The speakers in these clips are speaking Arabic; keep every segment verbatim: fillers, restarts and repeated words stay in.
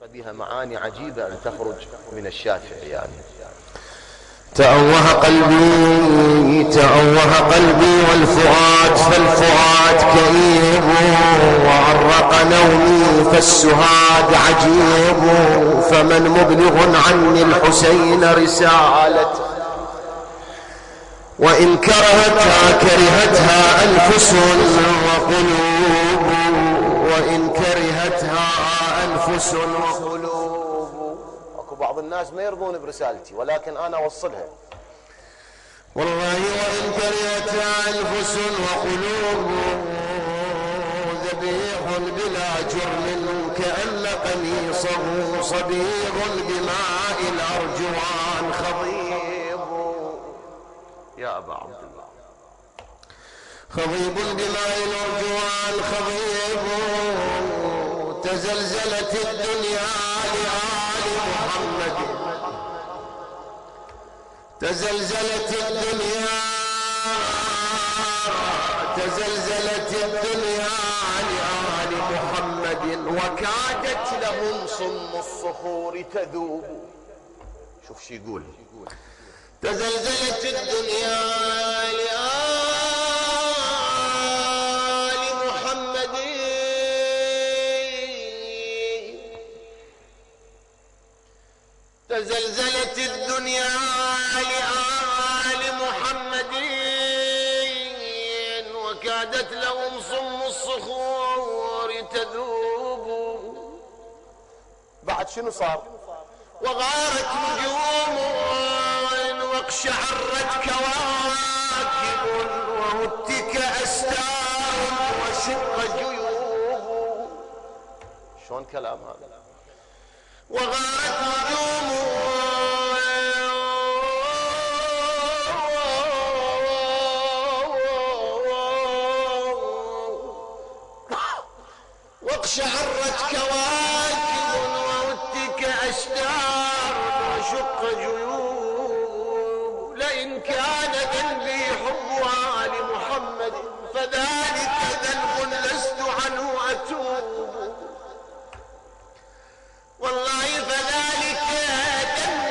بها معاني عجيبة أن تخرج من الشافعي. يعني تأوه قلبي تأوه قلبي والفؤاد فالفؤاد كئيب، وعرق نومي فالسهاد عجيب، فمن مبلغ عني الحسين رسالته، وإن كرهتها كرهتها أنفس وقلوب، وإن كرهتها أنفس وقلوب. اكو بعض الناس ما يرضون برسالتي ولكن انا اوصلها. والله وإن كرهتها أنفس وقلوب، ذبيح بلا جرم كأن قميصه صبيغ بماء الأرجوان خضيب. يا أبا عبد الله خضيب بماء الأرجوان خضيب، تزلزلت الدنيا لآل محمد، تزلزلت الدنيا تزلزلت الدنيا لآل محمد، وكادت لهم صم الصخور تذوب. شوف شي يقول، تزلزلت الدنيا لآل محمد، تزلزلت الدنيا لآل محمد، وكادت لهم صم الصخور تذوب. بعد شنو صار؟ وغارت نجوم واقشعرت كواكب، وهتك أستار وشق جيوب. شلون كلام هذا؟ وغارت نجوم واقشعرت كواكب، وهتك أستار وشق جيوب. لئن كان ذنبي حب آل محمد، فذلك ذنب لست عنه أتوب. والله فذلك ذنب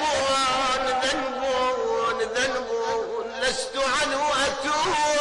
ذنب ذنب لست عنه أتوب.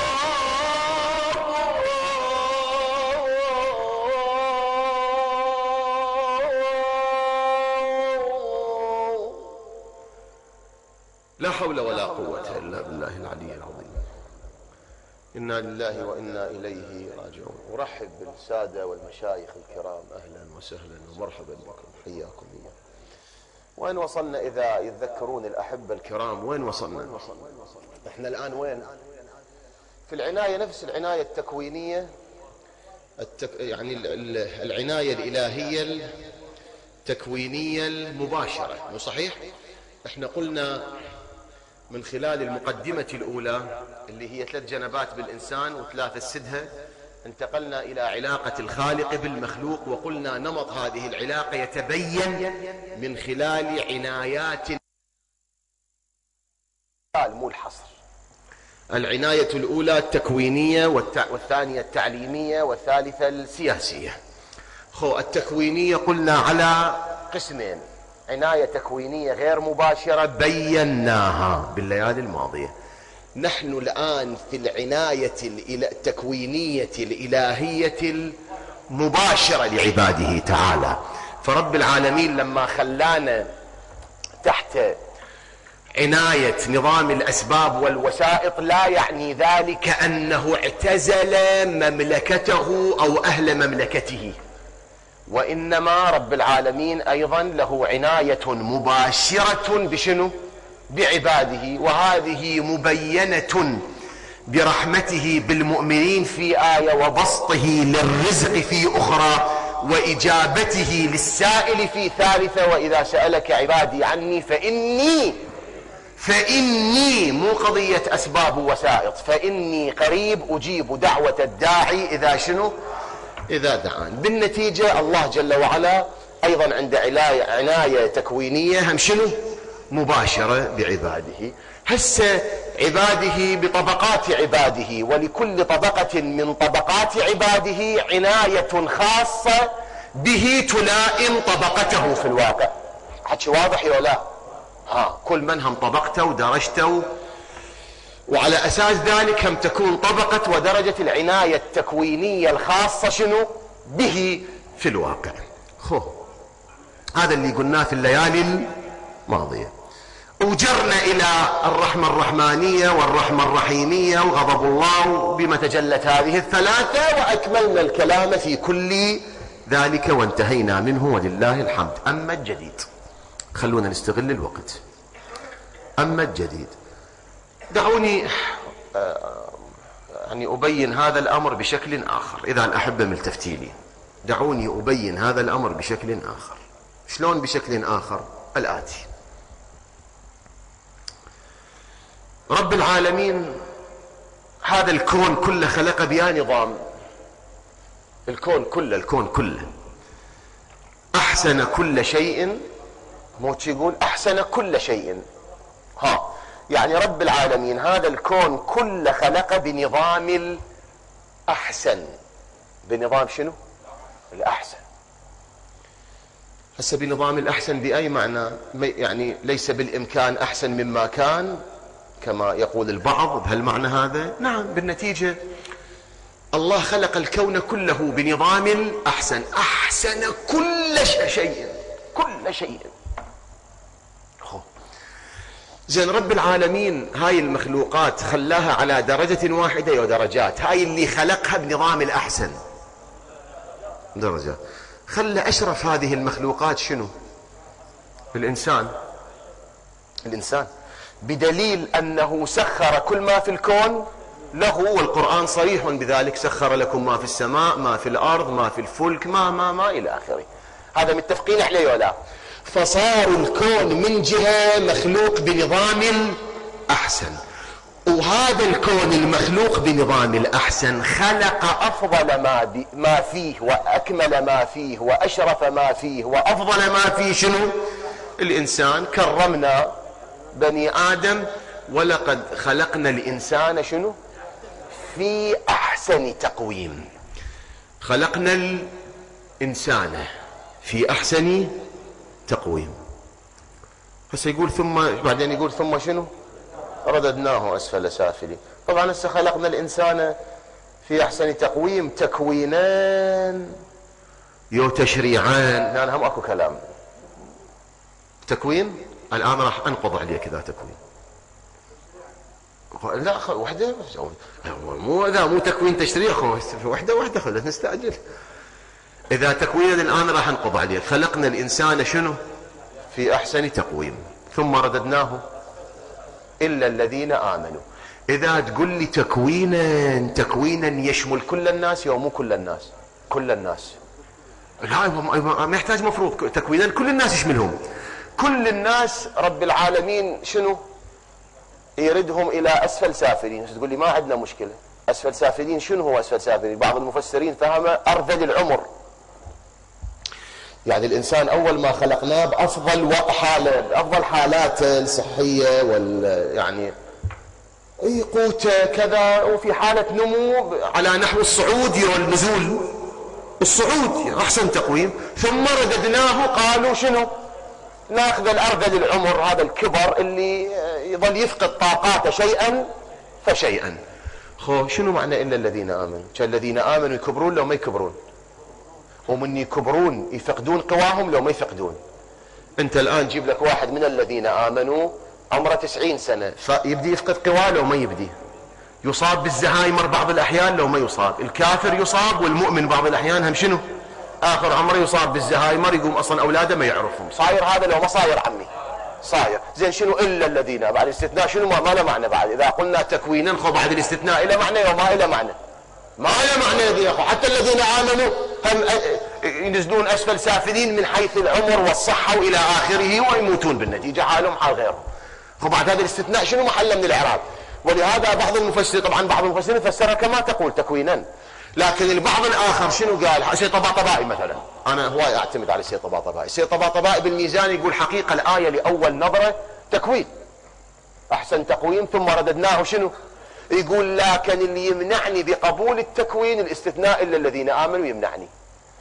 لا حول ولا قوة إلا بالله العلي العظيم. إنا لله وإنا إليه راجعون. أرحب بالسادة والمشايخ الكرام، أهلا وسهلا ومرحبا بكم، حياكم الله. وين وصلنا إذا يتذكرون الأحبة الكرام؟ وين وصلنا؟ إحنا الآن وين؟ في العناية، نفس العناية التكوينية، التك... يعني العناية الإلهية التكوينية المباشرة، مو صحيح؟ إحنا قلنا من خلال المقدمة الأولى اللي هي ثلاث جنبات بالإنسان وثلاثة السدها، انتقلنا إلى علاقة الخالق بالمخلوق، وقلنا نمط هذه العلاقة يتبين من خلال عنايات مو الحصر. العناية الأولى التكوينية، والثانية التعليمية، والثالثة السياسية. خو التكوينية قلنا على قسمين، عناية تكوينية غير مباشرة بيناها بالليالي الماضية. نحن الآن في العناية التكوينية الإلهية المباشرة لعباده تعالى. فرب العالمين لما خلانا تحت عناية نظام الأسباب والوسائط، لا يعني ذلك أنه اعتزل مملكته أو أهل مملكته، وإنما رب العالمين أيضا له عناية مباشرة بشنو؟ بعباده، وهذه مبينة برحمته بالمؤمنين في آية، وبسطه للرزق في أخرى، وإجابته للسائل في ثالثة، وإذا سألك عبادي عني فإني فإني مو قضية أسباب ووسائط، فإني قريب أجيب دعوة الداعي إذا شنو؟ إذا دعان. بالنتيجة الله جل وعلا أيضا عند عناية تكوينية هم شنو؟ مباشرة بعباده. هسه عباده بطبقات عباده، ولكل طبقة من طبقات عباده عناية خاصة به تلائم طبقته في الواقع. حكي واضح ولا لا؟ ها كل من هم طبقته ودرجته، وعلى أساس ذلك هم تكون طبقة ودرجة العناية التكوينية الخاصة شنو به في الواقع. خو هذا اللي قلناه في الليالي الماضية. وجرنا إلى الرحمة الرحمانية والرحمة الرحيمية وغضب الله بما تجلت هذه الثلاثة، وأكملنا الكلام في كل ذلك وانتهينا منه ولله الحمد. أما الجديد، خلونا نستغل الوقت. أما الجديد، دعوني يعني أبين هذا الأمر بشكل آخر. إذا الأحبة ملتفتين لي، دعوني أبين هذا الأمر بشكل آخر. شلون بشكل آخر؟ الآتي: رب العالمين هذا الكون كله خلق بها نظام. الكون كله الكون كله أحسن كل شيء، مو يقول أحسن كل شيء. ها يعني رب العالمين هذا الكون كله خلق بنظام الأحسن. بنظام شنو؟ الأحسن. هسه بنظام الأحسن بأي معنى؟ يعني ليس بالإمكان أحسن مما كان كما يقول البعض بهالمعنى هذا؟ نعم، بالنتيجة الله خلق الكون كله بنظام الأحسن. أحسن كل شيء، كل شيء. زين، رب العالمين هاي المخلوقات خلاها على درجة واحدة ودرجات. هاي اللي خلقها بنظام الأحسن درجة. خلى أشرف هذه المخلوقات شنو؟ الإنسان. الإنسان بدليل أنه سخر كل ما في الكون له، والقرآن صريح بذلك: سخر لكم ما في السماء ما في الأرض ما في الفلك ما ما ما إلى آخره. هذا متفقين عليه ولا؟ فصار الكون من جهة مخلوق بنظام الأحسن، وهذا الكون المخلوق بنظام الأحسن خلق أفضل ما, ما فيه وأكمل ما فيه وأشرف ما فيه وأفضل ما فيه. شنو؟ الإنسان. كرمنا بني آدم ولقد خلقنا الإنسان شنو؟ في أحسن تقويم. خلقنا الإنسان في أحسن تقويم. هسه يقول ثم، بعدين يقول ثم شنو؟ رددناه أسفل سافلين. طبعا هسه خلقنا الإنسان في أحسن تقويم، تكوينان يو تشريعان، لأن هم أكو كلام. تكوين الآن راح أنقض عليك إذا تكوين. لا خل وحدة، مو إذا مو تكوين تشريع، وحدة وحدة خلت نستعجل. إذا تكوين الآن راح أنقض عليك. خلقنا الإنسان شنو؟ في أحسن تقويم، ثم رددناه إلا الذين آمنوا. إذا تقول لي تكوينا تكوينا يشمل كل الناس يو مو كل الناس؟ كل الناس. لا، ما يحتاج مفروض تكوينا كل الناس يشملهم. كل الناس رب العالمين شنو؟ يردهم إلى أسفل سافلين. تقول لي ما عندنا مشكلة. أسفل سافلين شنو هو أسفل سافلين؟ بعض المفسرين فهم أرذل العمر. يعني الإنسان أول ما خلقناه بأفضل حالة، بأفضل حالاته الصحية وال يعني أي قوته كذا، وفي حالة نمو على نحو الصعود والنزول. الصعود أحسن تقويم. ثم رددناه، قالوا شنو؟ ناخذ الأرذل العمر، هذا الكبر اللي يظل يفقد طاقاته شيئا فشيئا. خو شنو معنى إلا الذين آمنوا؟ الذين آمنوا يكبرون لو ما يكبرون، ومن يكبرون يفقدون قواهم لو ما يفقدون. انت الآن جيب لك واحد من الذين آمنوا عمره تسعين سنة، فيبدي يفقد قواه لو ما يبدي، يصاب بالزهايمر بعض الأحيان لو ما يصاب، الكافر يصاب، والمؤمن بعض الأحيان هم شنو؟ آخر عمره يصاب بالزهايمر، يقوم أصلا أولاده ما يعرفهم. صاير هذا لو ما صاير عمي صاير. زين شنو إلا الذين؟ بعد الاستثناء شنو؟ ما, ما له معنى. بعد إذا قلنا تكوينا خو بعد الاستثناء إلى معنى وما إلى معنى؟ ما له معنى يا أخو. حتى الذين آمنوا هم ينزلون أسفل سافلين من حيث العمر والصحة وإلى آخره، ويموتون بالنتيجة حالهم حال غيرهم. وبعد هذا الاستثناء شنو محله من الإعراب؟ ولهذا بعض المفسرين، طبعا بعض المفسرين فسرها كما تقول تكوينا، لكن البعض الآخر شنو قال؟ سيد طباطبائي مثلا، أنا هواي أعتمد على سيد طباطبائي. سيد طباطبائي بالميزان يقول حقيقة الآية لأول نظرة تكوين، أحسن تقويم، ثم رددناه شنو؟ يقول لكن اللي يمنعني بقبول التكوين الاستثناء إلا الذين آمنوا يمنعني.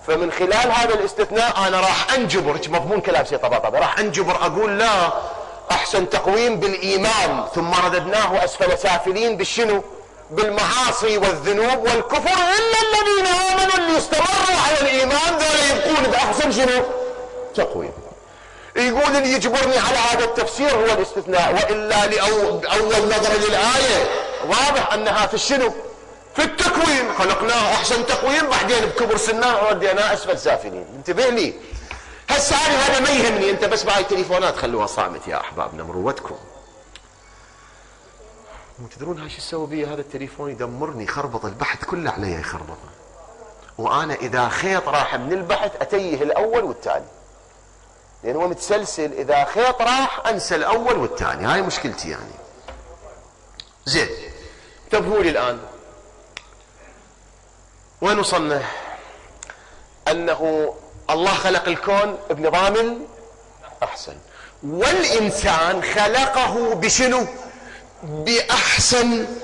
فمن خلال هذا الاستثناء انا راح انجبر مضمون كلام سيد طباطبة، راح انجبر اقول لا، احسن تقويم بالايمان ثم رددناه اسفل سافلين بالشنو؟ بالمعاصي والذنوب والكفر، الا الذين امنوا اللي استمروا على الايمان ذولا يبقون باحسن شنو؟ تقويم. يقول اللي يجبرني على هذا التفسير هو الاستثناء، والا لاول نظر للايه واضح انها في الشنو؟ في التكوين. خلقناه احسن تقويم، بعدين بكبر سناه وديناه اسفل سافلين. انتبه لي هسه، هذا ما يهمني، انت بس بهاي التليفونات خلوها صامت يا احبابنا مروتكم. وتدرون هاي شو تسوي بي؟ هذا التليفون يدمرني، يخربط البحث كله علي يخربطه، وانا اذا خيط راح من البحث اتيه الاول والثاني، لانه هو متسلسل، اذا خيط راح انسى الاول والثاني، هاي مشكلتي يعني. زين انتبهوا لي الان، وين وصلنا؟ انه الله خلق الكون بنظام احسن، والانسان خلقه بشنو؟ باحسن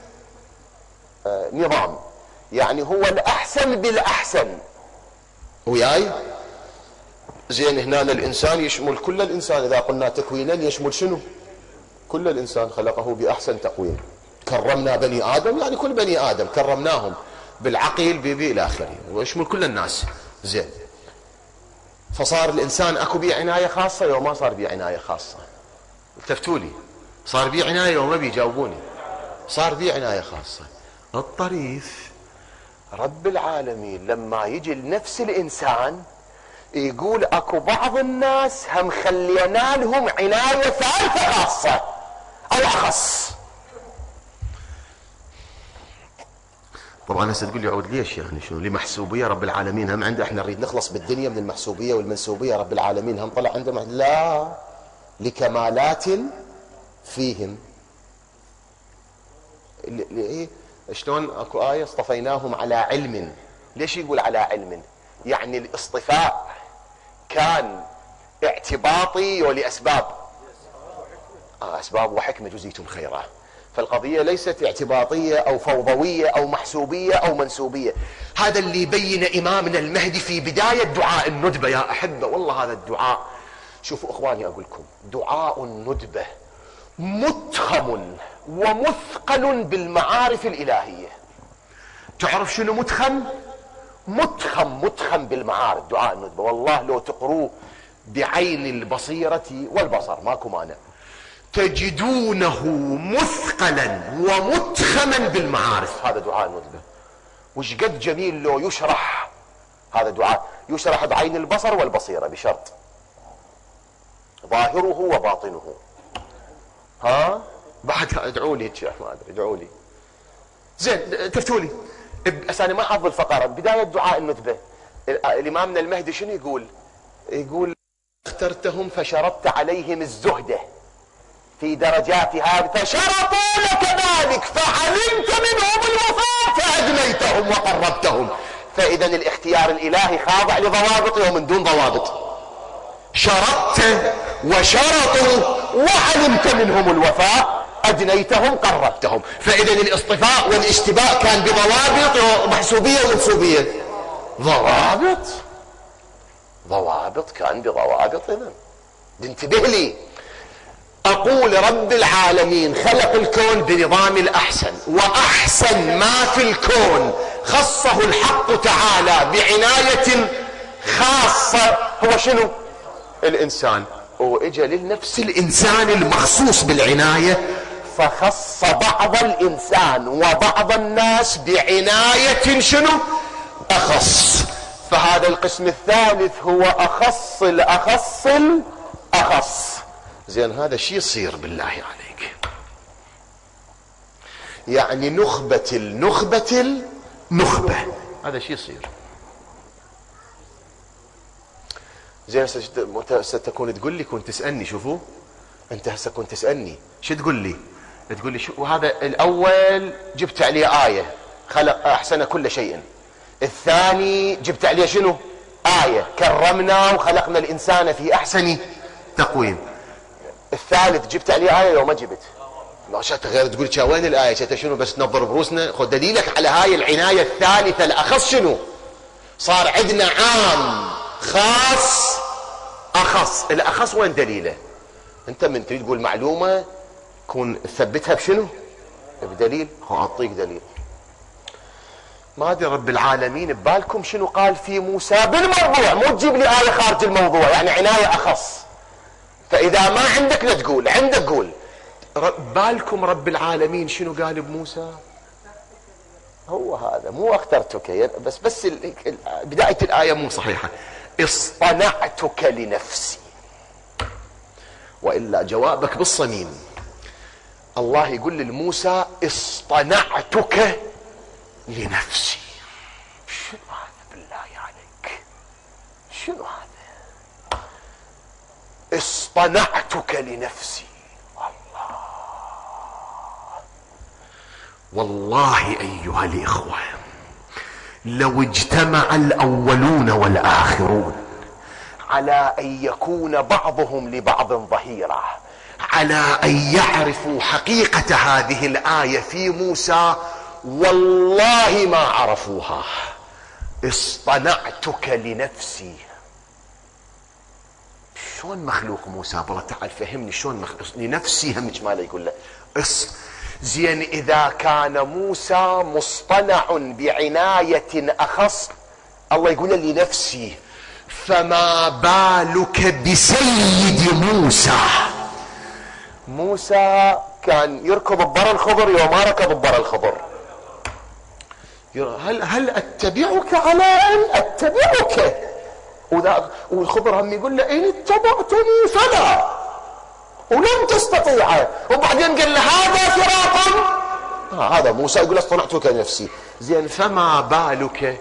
آه نظام، يعني هو الاحسن بالاحسن. وياي؟ زين هنا الانسان يشمل كل الانسان، اذا قلنا تكوينا يشمل شنو؟ كل الانسان خلقه باحسن تقويم. كرمنا بني ادم يعني كل بني ادم كرمناهم بالعقل بيبي الى اخره، ويشمل كل الناس. زين فصار الانسان اكو بيه عنايه خاصه لو ما صار بيه عنايه خاصه؟ التفتوا لي، صار بيه عنايه وما بيجاوبوني؟ صار بيه عنايه خاصه. الطريف رب العالمين لما يجي لنفس الانسان يقول اكو بعض الناس هم خلينا لهم عنايه ثالثه خاصه او اخص. طبعا هسه تقول لي عود ليش يعني شنو؟ لمحسوبيه رب العالمين هم عنده، احنا نريد نخلص بالدنيا من المحسوبيه والمنسوبيه، رب العالمين هم طلع عنده؟ لا، لكمالات فيهم. ايه شلون اكو ايه اصطفيناهم على علم؟ ليش يقول على علم؟ يعني الاصطفاء كان اعتباطي ولاسباب آه اسباب وحكمه جزيتم خيرا. فالقضية ليست اعتباطية أو فوضوية أو محسوبية أو منسوبية. هذا اللي يبين إمامنا المهدي في بداية دعاء الندبة يا أحبة. والله هذا الدعاء، شوفوا إخواني أقول لكم، دعاء الندبة متخم ومثقل بالمعارف الإلهية. تعرف شنو متخم؟ متخم متخم بالمعارف. دعاء الندبة والله لو تقروه بعين البصيرة والبصر ماكو مانع، تجدونه مثقلا ومتخما بالمعارف. هذا دعاء الندبة. وش قد جميل لو يشرح هذا الدعاء، يشرح بعين البصر والبصيرة بشرط ظاهره وباطنه. ها بعد ادعوا لي يا ما ادري، ادعوا لي. زين تفتوا لي اساني ما حافظ الفقره. بدايه دعاء الندبه الامامنا المهدي شنو يقول؟ يقول اخترتهم فشرطت عليهم الزهده في درجات هذه، فشرطوا لك ذلك فعلمت منهم الوفاء فأدنيتهم وقربتهم. فإذا الاختيار الإلهي خاضع لضوابط ومن دون ضوابط. شرطت وشرطوا وعلمت منهم الوفاء أدنيتهم قربتهم. فإذا الاصطفاء والاجتباء كان بضوابط ومحسوبية ومنسوبية. ضوابط ضوابط كان بضوابط. إذن انتبه لي، أقول رب العالمين خلق الكون بنظام الأحسن، وأحسن ما في الكون خصه الحق تعالى بعناية خاصة. هو شنو؟ الإنسان. وإجا للنفس الإنسان المخصوص بالعناية فخص بعض الإنسان وبعض الناس بعناية شنو؟ أخص. فهذا القسم الثالث هو أخص الأخص الأخص. زين هذا شي يصير بالله عليك؟ يعني نخبة النخبة النخبة، هذا شي يصير. زين هسه ستكون تقول لي، كنت تسألني، شوفوا انت هسه كنت تسألني شو تقول لي؟ تقول لي شو وهذا الأول جبت عليه آية خلق أحسن كل شيء، الثاني جبت عليه شنو؟ آية كرمنا وخلقنا الإنسان في أحسن تقويم، الثالث جبت عليه آية وما جبت. ما شات غير تقول شا وين الآية؟ شات شنو بس نظر بروسنا؟ خذ دليلك على هاي العناية الثالثة الأخص شنو؟ صار عندنا عام خاص أخص. الأخص وين دليله؟ أنت من تريد تقول معلومة كون تثبتها بشنو؟ بدليل. هو أعطيك دليل. ما أدري رب العالمين ببالكم شنو قال في موسى بالموضوع، مو تجيب لي آية خارج الموضوع، يعني عناية أخص. فإذا ما عندك لا تقول، عندك قول. بالكم رب العالمين شنو قال بموسى؟ هو هذا، مو اخترتك بس بس بداية الآية مو صحيحة. اصطنعتك لنفسي، وإلا جوابك بالصميم. الله يقول لموسى اصطنعتك لنفسي. شنو هذا بالله عليك؟ شنو هذا؟ اصطنعتك لنفسي. الله والله أيها الإخوة، لو اجتمع الأولون والآخرون على أن يكون بعضهم لبعض ظهيرا على أن يعرفوا حقيقة هذه الآية في موسى، والله ما عرفوها. اصطنعتك لنفسي. شلون مخلوق موسى؟ والله تعال فهمني شلون مخلوق لنفسي. هم ما يقول له اص زين. إذا كان موسى مصطنع بعناية أخص، الله يقول لنفسي، فما بالك بسيد موسى؟ موسى كان يركض ببر الخضر يوم ما ركض ببر الخضر. هل هل اتبعك على ان اتبعك؟ والخضر هم يقول له ان اتبعتني فلا ولن تستطيع. وبعدين قال له هذا فراق. آه هذا موسى يقول اصطنعتك لنفسي. زين فما بالك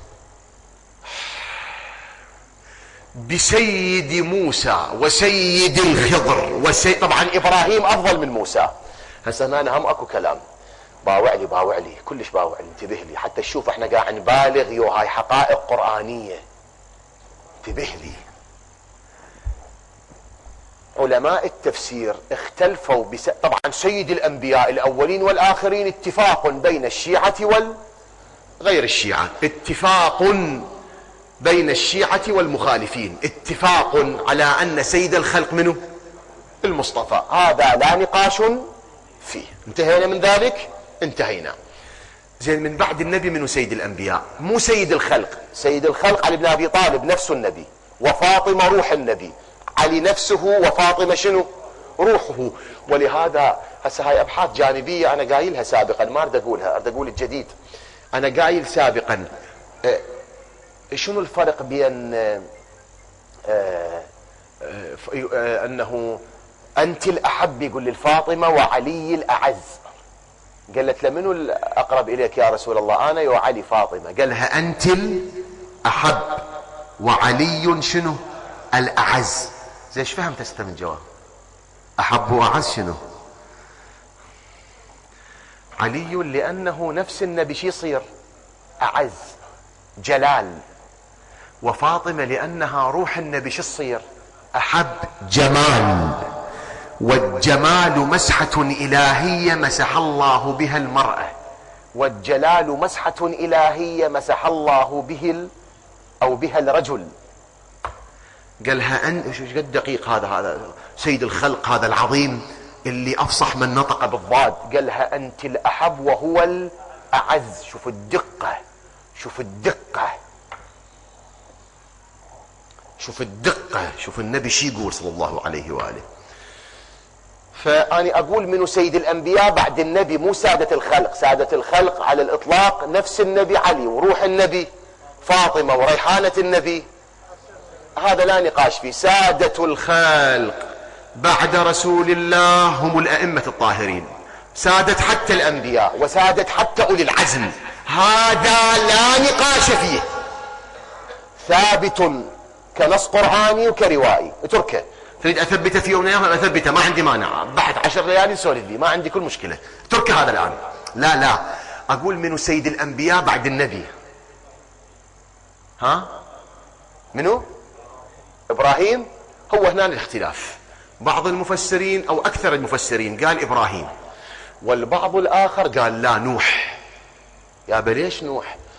بسيد موسى وسيد الخضر وسيد. طبعا ابراهيم افضل من موسى. هسه انا هم اكو كلام باوع لي باوع لي كلش باوع لي. انتبه لي حتى تشوف احنا قاعد نبالغ. يو هاي حقائق قرآنية. انتبه لي. علماء التفسير اختلفوا بس... طبعا سيد الانبياء الاولين والاخرين اتفاق بين الشيعة وغير الشيعة، اتفاق بين الشيعة والمخالفين، اتفاق على ان سيد الخلق منه المصطفى. هذا لا نقاش فيه. انتهينا من ذلك؟ انتهينا. زين من بعد النبي منه سيد الانبياء؟ مو سيد الخلق. سيد الخلق علي بن ابي طالب نفسه النبي، وفاطمة روح النبي. علي نفسه وفاطمة شنو؟ روحه. ولهذا هسه هاي ابحاث جانبية انا قايلها سابقا، ما اريد اقولها، اريد اقول الجديد. انا قايل سابقا اه شنو الفرق بين اه اه اه انه انت الاحب يقول للفاطمة وعلي الاعز. قالت له منو الاقرب اليك يا رسول الله؟ انا وعلي فاطمة. قالها انت الاحب وعلي شنو؟ الاعز. زي ايش فهمت انت من الجواب؟ احب واعز شنو؟ علي لانه نفس النبي شي يصير؟ اعز جلال. وفاطمة لانها روح النبي شو تصير؟ احب جمال. والجمال مسحة الهية مسح الله بها المرأة، والجلال مسحة الهية مسح الله به ال... او بها الرجل. قالها أن ايش قد دقيق هذا هذا سيد الخلق هذا العظيم اللي افصح من نطق بالضاد. قالها انت الاحب وهو الاعز. شوف الدقة، شوف الدقة، شوف الدقة، شوف النبي شي يقول صلى الله عليه واله. فاني اقول منو سيد الانبياء بعد النبي؟ مو سادة الخلق. سادة الخلق على الاطلاق نفس النبي علي، وروح النبي فاطمة، وريحانة النبي. هذا لا نقاش فيه. سادة الخلق بعد رسول الله هم الأئمة الطاهرين، سادة حتى الأنبياء وسادة حتى أولي العزم. هذا لا نقاش فيه، ثابت كنص قرآني وكروائي. اتركه. تريد أثبته في يوم أيام أثبته، ما عندي مانع. بحث عشر ليالي نسولف فيه، ما عندي كل مشكلة. اتركه هذا الآن. لا لا أقول منو سيد الأنبياء بعد النبي؟ ها منو؟ إبراهيم. هو هنا الاختلاف. بعض المفسرين أو أكثر المفسرين قال إبراهيم، والبعض الآخر قال لا نوح. يا بليش نوح؟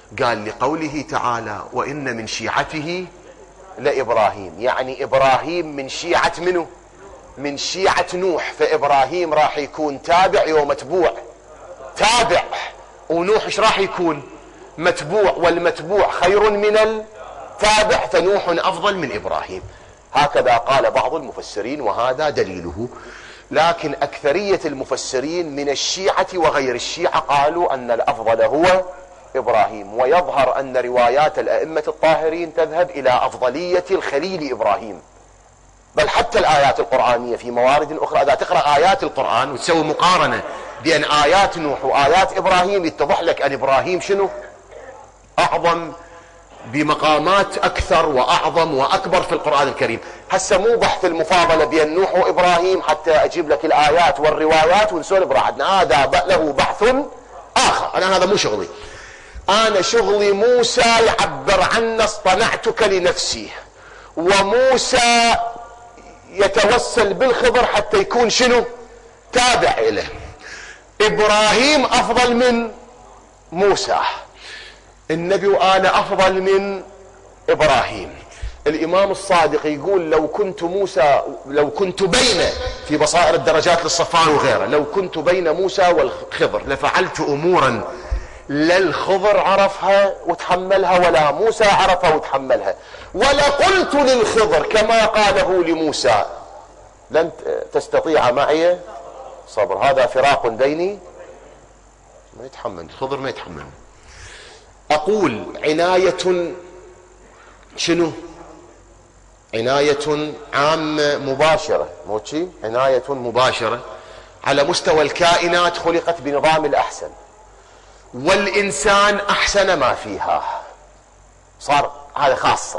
قال لقوله تعالى وإن من شيعته لإبراهيم، يعني إبراهيم من شيعة منه؟ من شيعة نوح، فإبراهيم راح يكون تابع ومتبوع. تابع، ونوح ايش راح يكون؟ متبوع، والمتبوع خير من التابع، فنوح أفضل من إبراهيم. هكذا قال بعض المفسرين وهذا دليله. لكن أكثرية المفسرين من الشيعة وغير الشيعة قالوا أن الأفضل هو إبراهيم، ويظهر أن روايات الأئمة الطاهرين تذهب إلى أفضلية الخليل إبراهيم. بل حتى الآيات القرآنية في موارد أخرى إذا تقرأ آيات القرآن وتسوي مقارنة بين آيات نوح وآيات إبراهيم يتضح لك أن إبراهيم شنو؟ أعظم بمقامات أكثر وأعظم وأكبر في القرآن الكريم. هسه مو بحث المفاضلة بين نوح وإبراهيم حتى أجيب لك الآيات والروايات ونسولف براحتنا، هذا له بحث آخر، أنا هذا مو شغلي. أنا شغلي موسى يعبر عنا اصطنعتك لنفسي، وموسى يتوسل بالخضر حتى يكون شنو؟ تابع إليه. إبراهيم أفضل من موسى، النبي وآل أفضل من إبراهيم. الإمام الصادق يقول لو كنت موسى لو كنت بين في بصائر الدرجات للصفان وغيره، لو كنت بين موسى والخضر لفعلت أمورا لا الخضر عرفها وتحملها ولا موسى عرفها وتحملها، ولقلت للخضر كما قاله لموسى لن تستطيع معي صبر، هذا فراق بيني. ما يتحمل الخضر، ما يتحمل. أقول عناية شنو؟ عناية عامة مباشرة، مو شي؟ عناية مباشرة على مستوى الكائنات خلقت بنظام الأحسن، والإنسان أحسن ما فيها، صار هذا خاصة.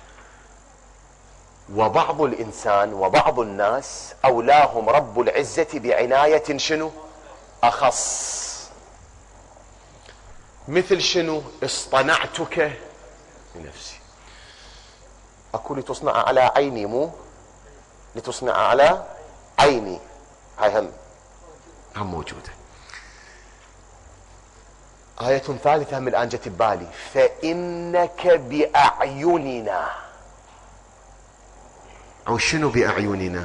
وبعض الإنسان وبعض الناس أولاهم رب العزة بعناية شنو؟ أخص. مثل شنو؟ اصطنعتك لنفسي. أقول لتصنع على عيني، مو لتصنع على عيني. هاي هم هم موجودة. آية ثالثة هم الآن جت ببالي، فإنك بأعيننا. أو شنو بأعيننا؟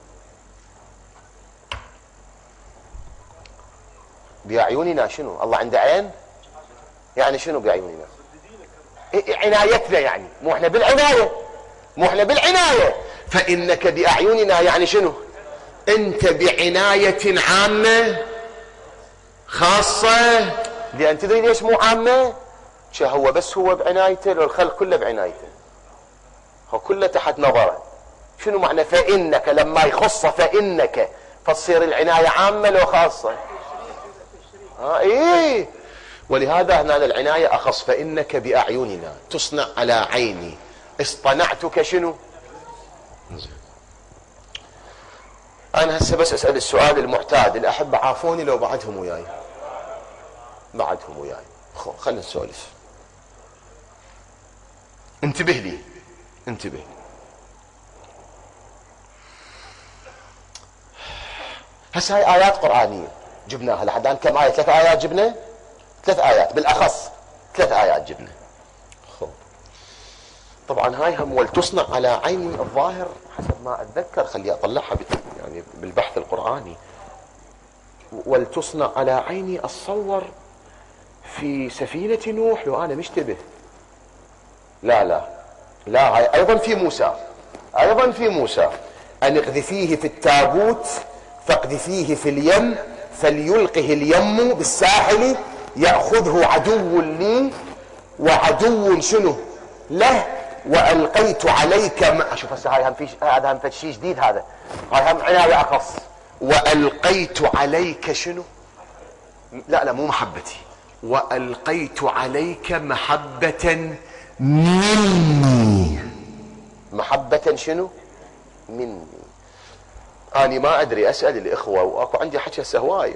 بأعيننا شنو؟ الله عنده عين؟ يعني شنو بأعيننا؟ عنايتنا، يعني مو احنا بالعناية، مو احنا بالعناية. فإنك بأعيننا يعني شنو؟ أنت بعناية عامة خاصة. لأن تدري ليش مو عامة؟ شو هو بس هو بعنايته، لو الخلق كله بعنايته، هو كله تحت نظره. شنو معنى فإنك لما يخص فإنك فتصير العناية عامة لو خاصة؟ آه إيه. ولهذا هنا العناية أخص. فإنك بأعيننا تصنع على عيني، اصطنعتك شنو؟ أنا هسه بس أسأل السؤال المعتاد، الأحبة عافوني لو بعدهم وياي، بعدهم وياي، خلنا نسولف. انتبه لي، انتبه. هسه هاي آيات قرآنية جبناها لحد الآن، كم آية؟ ثلاث آيات جبنا، ثلاث آيات بالأخص، ثلاث آيات جبنا. خب طبعا هاي هم ولتصنع على عيني، الظاهر حسب ما أتذكر، خلي أطلعها يعني بالبحث القرآني، ولتصنع على عيني أتصور في سفينة نوح لو أنا مشتبه. لا لا لا، هاي أيضا في موسى، أيضا في موسى، أن اقذفيه في التابوت فاقذفيه في اليم فليلقه اليم بالساحل يأخذه عدو لي وعدو شنو له وألقيت عليك ما... شوف هسه هاي هم في هذا هم شيء جديد، هذا هاي هم عناية أخص. وألقيت عليك شنو؟ لا لا مو محبتي، وألقيت عليك محبة مني. محبة شنو؟ مني. أنا ما أدري، أسأل الإخوة، وأكو عندي حكي هسه هواي،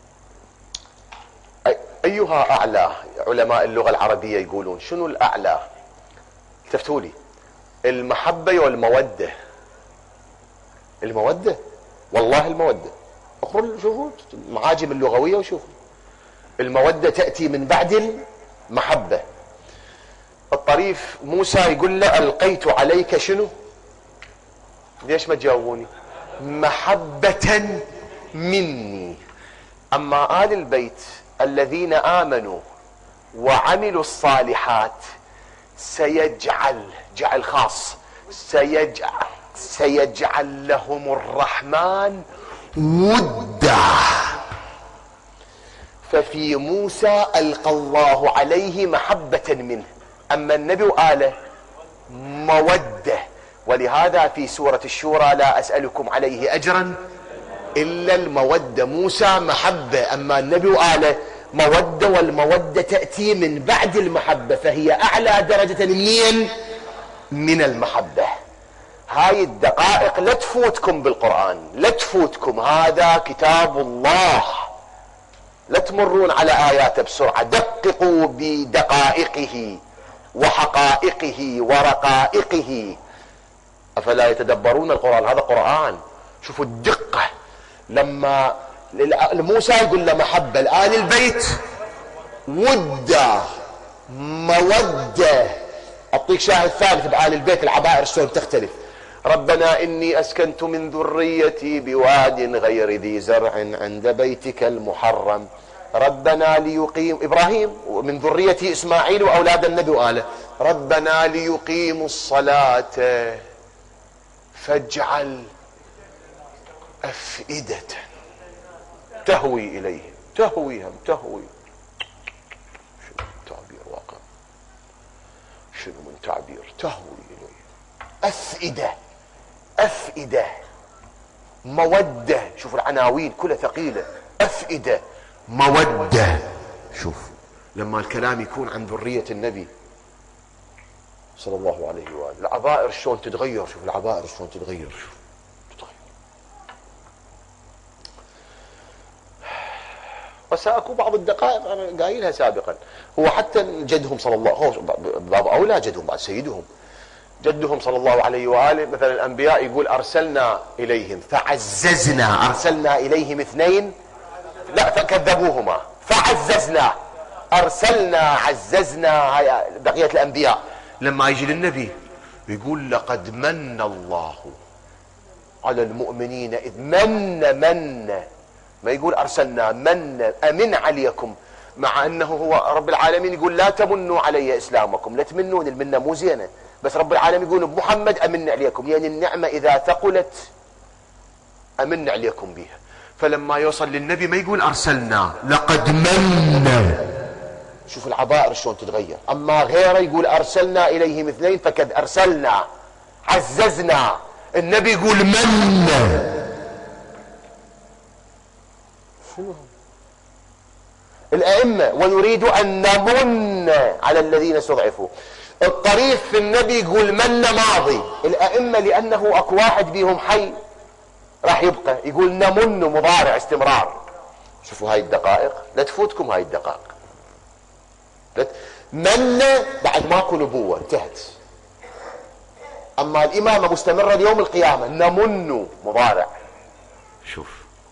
أيها أعلى؟ علماء اللغة العربية يقولون شنو الأعلى؟ التفتوا لي، المحبة والمودة. المودة، والله المودة. اقروا شوفوا المعاجم اللغوية وشوفوا، المودة تأتي من بعد محبة. الطريف موسى يقول له ألقيت عليك شنو؟ ليش ما تجاوبوني؟ محبة مني. أما آل البيت الذين آمنوا وعملوا الصالحات سيجعل، جعل خاص، سيجعل سيجعل لهم الرحمن ودا. ففي موسى ألقى الله عليه محبة منه، أما النبي وآله مودة. ولهذا في سورة الشورى لا أسألكم عليه أجرا إلا المودة. موسى محبة، أما النبي وآله مودة، والمودة تأتي من بعد المحبة، فهي أعلى درجة منين؟ من المحبة. هاي الدقائق لا تفوتكم بالقرآن، لا تفوتكم، هذا كتاب الله، لا تمرون على آياته بسرعة، دققوا بدقائقه وحقائقه ورقائقه. أفلا يتدبرون القرآن؟ هذا قرآن. شوفوا الدقة. لما موسى يقول له محبة، الآل البيت ودة مودة. أعطيك شاهد ثالث بآل البيت العبائر شلون تختلف. ربنا إني أسكنت من ذريتي بواد غير ذي زرع عند بيتك المحرم ربنا ليقيم إبراهيم ومن ذريتي إسماعيل وأولاد النبي وآله ربنا ليقيموا الصلاة فاجعل أفئدة تهوي إليهم. تهويهم تهوي شنو من تعبير واقع، شنو من تعبير تهوي إليهم. أفئدة أفئدة مودة. شوف العناوين كلها ثقيلة. أفئدة مودة. شوف لما الكلام يكون عن ذرية النبي صلى الله عليه وآله العبائر شلون تتغير. شوف العبائر شلون تتغير. شوف تتغير. وسأكون بعض الدقائق أنا قايلها سابقا. هو حتى جدهم صلى الله عليه وسلم باب أولى جدهم بعد سيدهم جدهم صلى الله عليه وآله. مثلا الأنبياء يقول أرسلنا إليهم فعززنا. أرسلنا إليهم اثنين لا فكذبوهما فعززنا. أرسلنا عززنا. بقية الأنبياء لما يجي للنبي يقول لقد من الله على المؤمنين إذ من من ما يقول أرسلنا من أمن عليكم، مع أنه هو رب العالمين يقول لا تمنوا علي إسلامكم. لا تمنون، المنة مو زينة، بس رب العالمين يقول بمحمد أمن عليكم، يعني النعمة إذا ثقلت أمن عليكم بها. فلما يوصل للنبي ما يقول أرسلنا لقد من. شوف العبائر شلون تتغير. أما غيره يقول أرسلنا إليهم اثنين فكذ أرسلنا عززنا. النبي يقول من. شنو الأئمة ونريد أن نمن على الذين استضعفوا. الطريف في النبي يقول من ماضي. الأئمة لأنه أكو واحد بيهم حي راح يبقى يقول نمن مضارع استمرار. شوفوا هاي الدقائق لا تفوتكم هاي الدقائق. من بعد ماكو نبوة انتهت. أما الإمامة مستمرة ليوم القيامة. نمن مضارع. شوف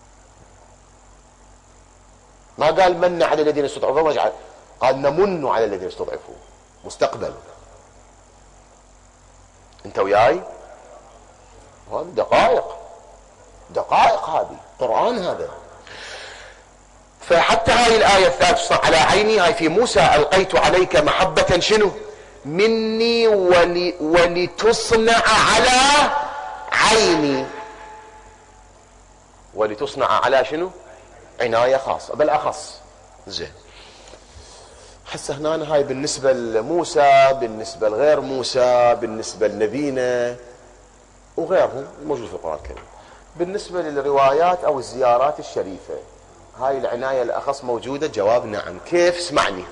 ما قال من على الذين استضعفوا، قال نمن على الذين استضعفوا مستقبل. انت وياي؟ هذه دقائق دقائق هذه قرآن هذا. فحتى هاي الآية الثالثة على عيني هاي في موسى ألقيت عليك محبة شنو مني ولي ولتصنع على عيني. ولتصنع على شنو عناية خاصة بالأخص. زين حسه هنا هاي بالنسبة لموسى، بالنسبة لغير موسى، بالنسبة لنبينا وغيرهم موجود في القرآن الكريم. بالنسبة للروايات أو الزيارات الشريفة هاي العناية الأخص موجودة. جواب نعم. كيف؟ اسمعني.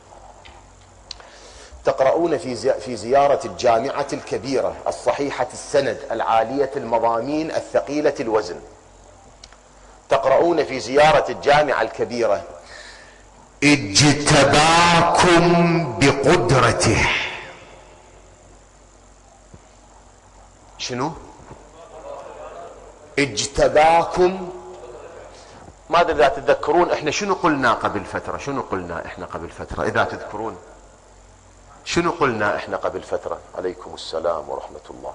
تقرؤون في زي... في زيارة الجامعة الكبيرة الصحيحة السند العالية المضامين الثقيلة الوزن، تقرؤون في زيارة الجامعة الكبيرة اجتباكم بقدرته. شنو؟ اجتباكم. ما ما ادري اذا تتذكرون احنا شنو قلنا قبل فترة. شنو قلنا احنا قبل فترة اذا تذكرون؟ شنو قلنا احنا قبل فترة؟ عليكم السلام ورحمة الله.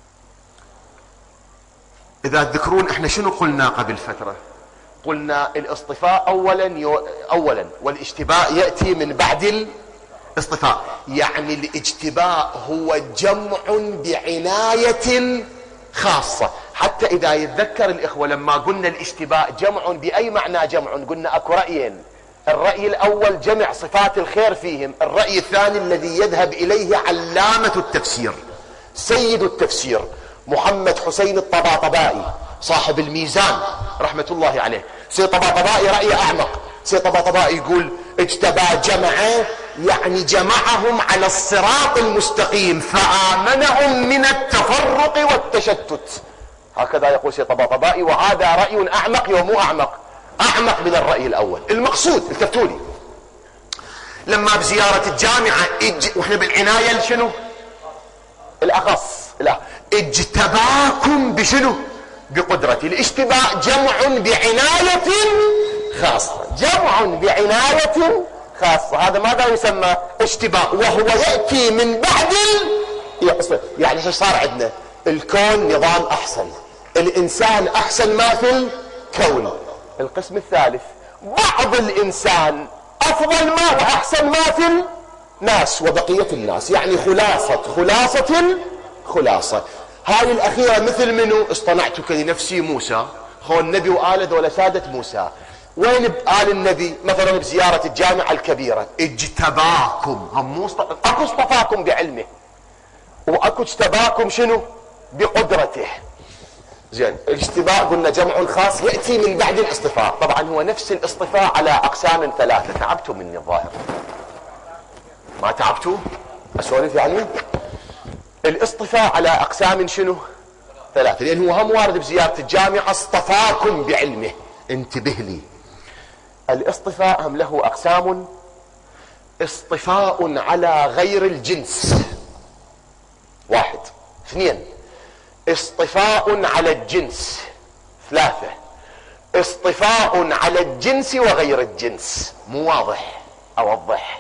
اذا تذكرون احنا شنو قلنا قبل فترة؟ قلنا الاصطفاء اولا يو اولا والاشتباء يأتي من بعد الاصطفاء. يعني الاجتباء هو جمع بعناية خاصة. حتى اذا يتذكر الاخوة لما قلنا الاشتباء جمع باي معنى جمع؟ قلنا اكو رأيين. الرأي الاول جمع صفات الخير فيهم. الرأي الثاني الذي يذهب اليه علامة التفسير سيد التفسير محمد حسين الطباطبائي صاحب الميزان رحمة الله عليه. سيد الطباطبائي رأي اعمق. سيد الطباطبائي يقول اجتبى جمعه يعني جمعهم على الصراط المستقيم فآمنهم من التفرق والتشتت. هكذا يقول سيد الطباطبائي، وهذا رأي اعمق ومو اعمق اعمق من الرأي الاول. المقصود التفتولي لما بزيارة الجامعة اج... واحنا بالعناية شنو الاخص لا اجتباكم بشنو؟ بقدرتي. الاشتباء جمع بعناية خاصة. جمع بعناية خاصة هذا ماذا يسمى؟ اشتباء. وهو يأتي من بعد ال... يعني ايش صار عندنا؟ الكون نظام احسن، الانسان احسن ما في الكون. القسم الثالث بعض الانسان افضل ما واحسن ما في الناس وبقية الناس. يعني خلاصة خلاصة الخلاصة. هاي الاخيرة مثل منو؟ اصطنعتك لنفسي موسى. هو النبي وآل ذولا سادة موسى. وين بآل النبي؟ مثلا بزيارة الجامعة الكبيرة اجتباكم. هم مو اصطفاكم. اكو اصطفاكم بعلمه واكو اجتباكم شنو؟ بقدرته. زين. الاجتباء قلنا جمع خاص يأتي من بعد الاصطفاء. طبعا هو نفس الاصطفاء على اقسام ثلاثة. تعبتوا مني الظاهر. ما تعبتوا؟ اسولف يعني. الاصطفاء على اقسام شنو؟ ثلاثة. لان هو هم وارد بزيارة الجامعة اصطفاكم بعلمه. انتبه لي. الاصطفاء هم له اقسام. اصطفاء على غير الجنس واحد. اثنين اصطفاء على الجنس. ثلاثة اصطفاء على الجنس وغير الجنس. مو واضح؟ اوضح.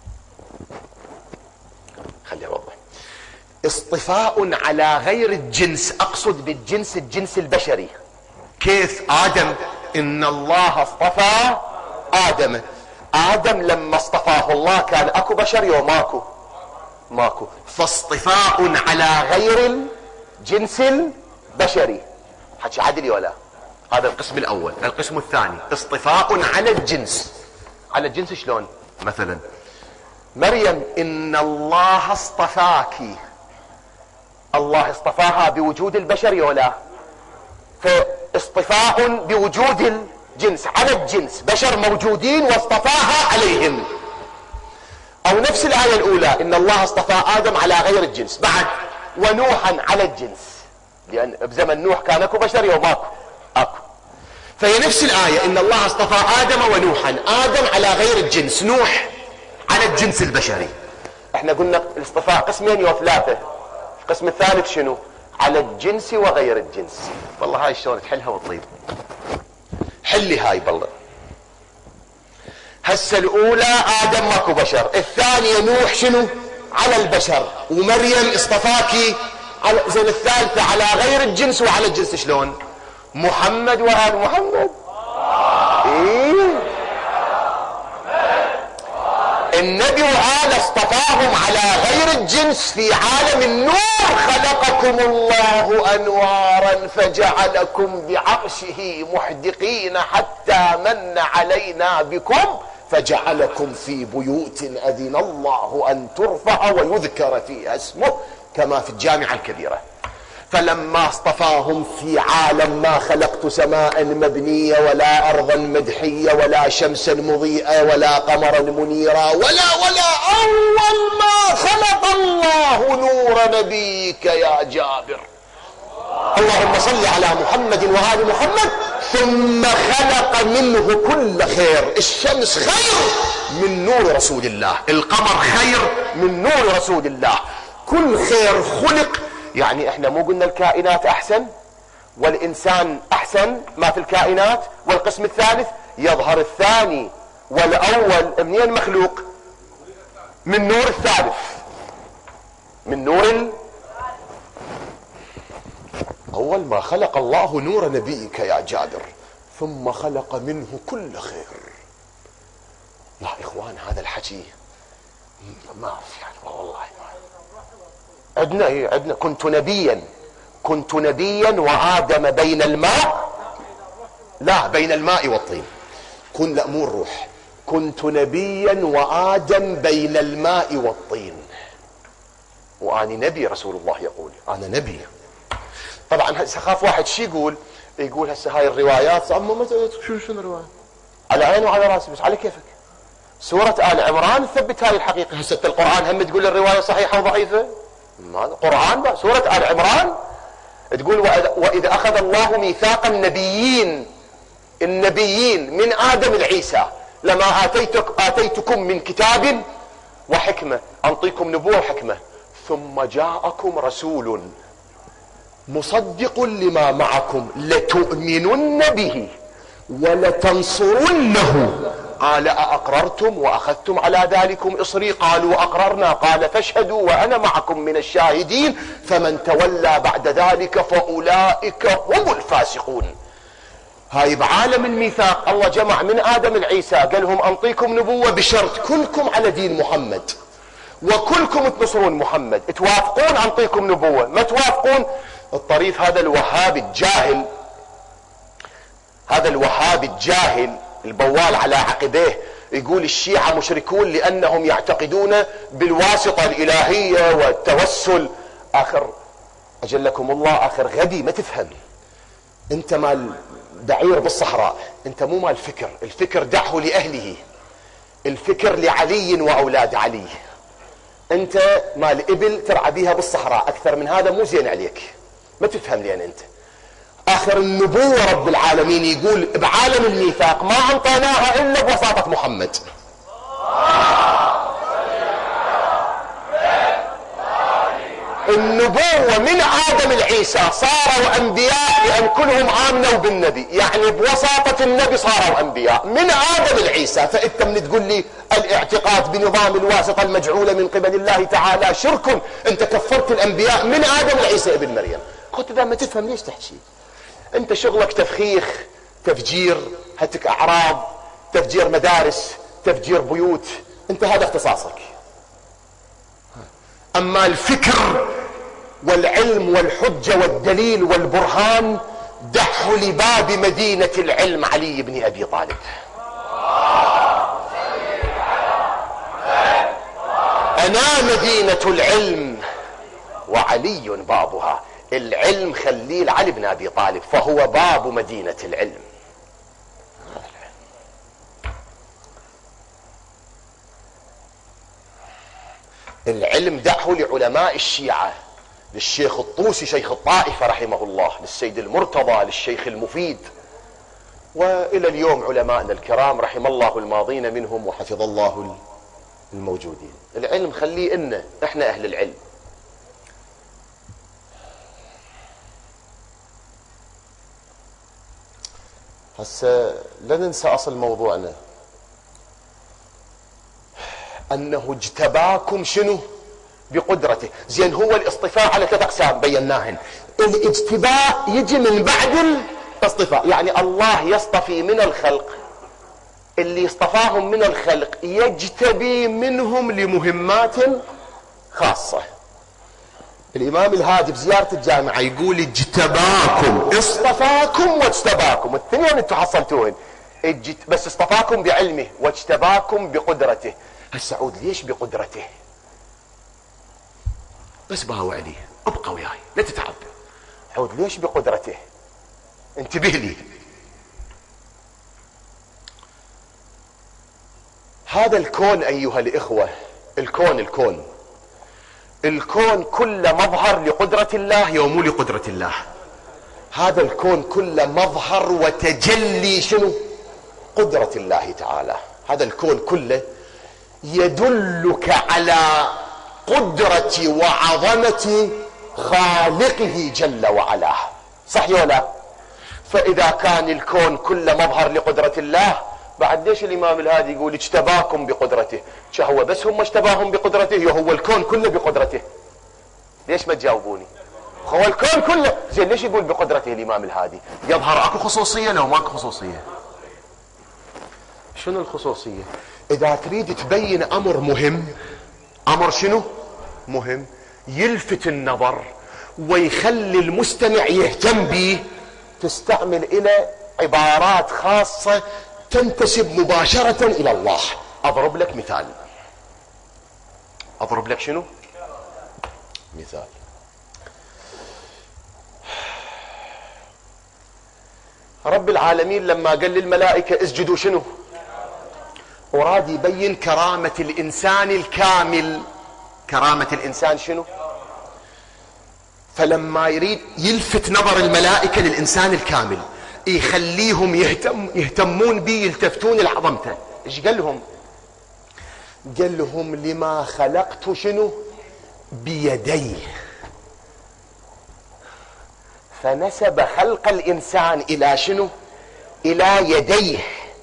خلي اوضح. اصطفاء على غير الجنس اقصد بالجنس الجنس البشري. كيف؟ آدم إن الله اصطفى آدم. آدم لما اصطفاه الله كان أكو بشر يوم ماكو ماكو. فاصطفاء على غير الجنس البشري. حكي عدلي ولا؟ هذا القسم الأول. القسم الثاني اصطفاء على الجنس. على الجنس شلون؟ مثلا مريم إن الله اصطفاكي. الله اصطفاها بوجود البشر ولا؟ فاصطفاء بوجود الجنس على الجنس. بشر موجودين واصطفاها عليهم. او نفس الآية الاولى ان الله اصطفى آدم على غير الجنس. بعد ونوحا على الجنس. لان بزمن نوح كان اكو بشر يوم اكو اكو. فهي نفس الآية ان الله اصطفى آدم ونوحا. آدم على غير الجنس، نوح على الجنس البشري. احنا قلنا الاصطفاء قسمين وثلاثة. القسم الثالث شنو؟ على الجنس وغير الجنس. والله هاي شلون تحلها وتطيب. حلي هاي بالله. هسه الاولى آدم ماكو بشر. الثانية نوح شنو؟ على البشر. ومريم اصطفاكي على. زين الثالثة على غير الجنس وعلى الجنس شلون؟ محمد وآل محمد. إيه؟ النبي وآل اصطفاهم على غير الجنس في عالم النور. خلقكم الله أنوارا فجعلكم بعرشه محدقين حتى من علينا بكم فجعلكم في بيوت أذن الله أن ترفع ويذكر فيها اسمه كما في الجامعة الكبيرة. فلما اصطفاهم في عالم ما خلقت سماء مبنية ولا أرضا مدحية ولا شمسا مضيئة ولا قمرا منيرا ولا ولا أول ما خلق الله نور نبيك يا جابر. اللهم صل على محمد وآل محمد. ثم خلق منه كل خير. الشمس خير من نور رسول الله، القمر خير من نور رسول الله. كل خير خلق. يعني احنا مو قلنا الكائنات احسن والانسان احسن أحسن ما في الكائنات. والقسم الثالث يظهر الثاني والأول منين مخلوق؟ من نور الثالث، من نور ال... أول ما خلق الله نور نبيك يا جابر ثم خلق منه كل خير. لا إخوان هذا الحكي ما في يعني والله ما عدنا إيه عدنا. كنت نبيا كنت نبيا وآدم بين الماء، لا بين الماء والطين. كن لا مو الروح. كنت نبيا وآدم بين الماء والطين. وأني نبي، رسول الله يقول أنا نبي. طبعا هسه خاف واحد شي يقول يقول هسه هاي الروايات شو شنو الرواية على عيني وعلى راسي بس على كيفك. سورة آل عمران تثبت هاي الحقيقة. هسه القرآن هم تقول الرواية صحيحة وضعيفة؟ ماذا قرآن بقى. سورة آل عمران تقول وإذا أخذ الله ميثاق النبيين النبيين من آدم لعيسى لما آتيتك آتيتكم من كتاب وحكمة، أنطيكم نبوة وحكمة ثم جاءكم رسول مصدق لما معكم لتؤمنن به ولتنصرنه قال أأقررتم وأخذتم على ذلكم إصري قالوا أقررنا قال فاشهدوا وأنا معكم من الشاهدين فمن تولى بعد ذلك فأولئك هم الفاسقون. هاي بعالم الميثاق الله جمع من آدم العيسى قال لهم أنطيكم نبوة بشرط كلكم على دين محمد وكلكم تنصرون محمد. توافقون أنطيكم نبوة، ما توافقون الطريف هذا الوهاب الجاهل هذا الوهاب الجاهل البوال على عقبيه يقول الشيعة مشركون لأنهم يعتقدون بالواسطة الإلهية والتوسل. آخر أجلكم الله آخر غبي ما تفهم. أنت مال بعير بالصحراء، أنت مو مال فكر. الفكر دعه لأهله، الفكر لعلي وأولاد علي. أنت مال إبل ترعى بيها بالصحراء، أكثر من هذا مو زين عليك، ما تفهم لين أنت. آخر النبوة رب العالمين يقول بعالم الميثاق ما أنطيناها إلا بوساطة محمد. النبوة من آدم العيسى صاروا أنبياء لأن كلهم آمنوا بالنبي، يعني بوساطة النبي صاروا أنبياء من آدم العيسى. فأنت من تقول لي الاعتقاد بنظام الواسطة المجعولة من قبل الله تعالى شرك، أنت كفرت الأنبياء من آدم العيسى ابن مريم. قلت إذا ما تفهم ليش تحكي؟ أنت شغلك تفخيخ، تفجير، هتك أعراض، تفجير مدارس، تفجير بيوت، أنت هذا اختصاصك. أما الفكر والعلم والحجة والدليل والبرهان دحه لباب مدينة العلم علي بن أبي طالب. أنا مدينة العلم وعلي بابها. العلم خليل علي بن أبي طالب فهو باب مدينة العلم. العلم دعه لعلماء الشيعة، للشيخ الطوسي شيخ الطائفة رحمه الله، للسيد المرتضى، للشيخ المفيد، وإلى اليوم علماءنا الكرام رحم الله الماضين منهم وحفظ الله الموجودين. العلم خليه إنا إحنا أهل العلم. هسه لا ننسى أصل موضوعنا أنه اجتباكم شنو؟ بقدرته. زين هو الاصطفاء على ثلاث أقسام بيناهن. الاجتباء يجي من بعد الاصطفاء، يعني الله يصطفي من الخلق، اللي اصطفاهم من الخلق يجتبي منهم لمهمات خاصة. الإمام الهادي بزيارة الجامعة يقول اجتباكم، اصطفاكم واجتباكم، الاثنين انتم حصلتوهن، بس اصطفاكم بعلمه واجتباكم بقدرته. هالسعود ليش بقدرته؟ بس باوع لي، ابقى وياي لا تتعب. عود ليش بقدرته؟ انتبه لي. هذا الكون ايها الاخوة، الكون الكون الكون كله مظهر لقدرة الله يوم لقدرة الله. هذا الكون كله مظهر وتجلي شنو؟ قدرة الله تعالى. هذا الكون كله يدلك على قدرة وعظمة خالقه جل وعلا، صح ولا لا؟ فإذا كان الكون كله مظهر لقدرة الله، بعد ليش الإمام الهادي يقول اجتباكم بقدرته؟ هو بس هم اجتباهم بقدرته؟ هو الكون كله بقدرته؟ ليش ما تجاوبوني؟ هو الكون كله، زين ليش يقول بقدرته الإمام الهادي؟ يظهر اكو خصوصية لو ماكو خصوصية؟ شنو الخصوصية؟ إذا تريد تبين أمر مهم، أمر شنو؟ مهم، يلفت النظر ويخلي المستمع يهتم به، تستعمل إلى عبارات خاصة تنتسب مباشرة إلى الله. أضرب لك مثال. أضرب لك شنو؟ مثال. رب العالمين لما قال للملائكة اسجدوا شنو؟ أراد يبين كرامة الإنسان الكامل. كرامة الإنسان شنو؟ فلما يريد يلفت نظر الملائكة للإنسان الكامل، يخليهم يهتم يهتمون به، يلتفتون لعظمته. ايش قال لهم؟ قال لهم لما خلقت شنو؟ بيدي. فنسب خلق الإنسان إلى شنو؟ إلى يديه،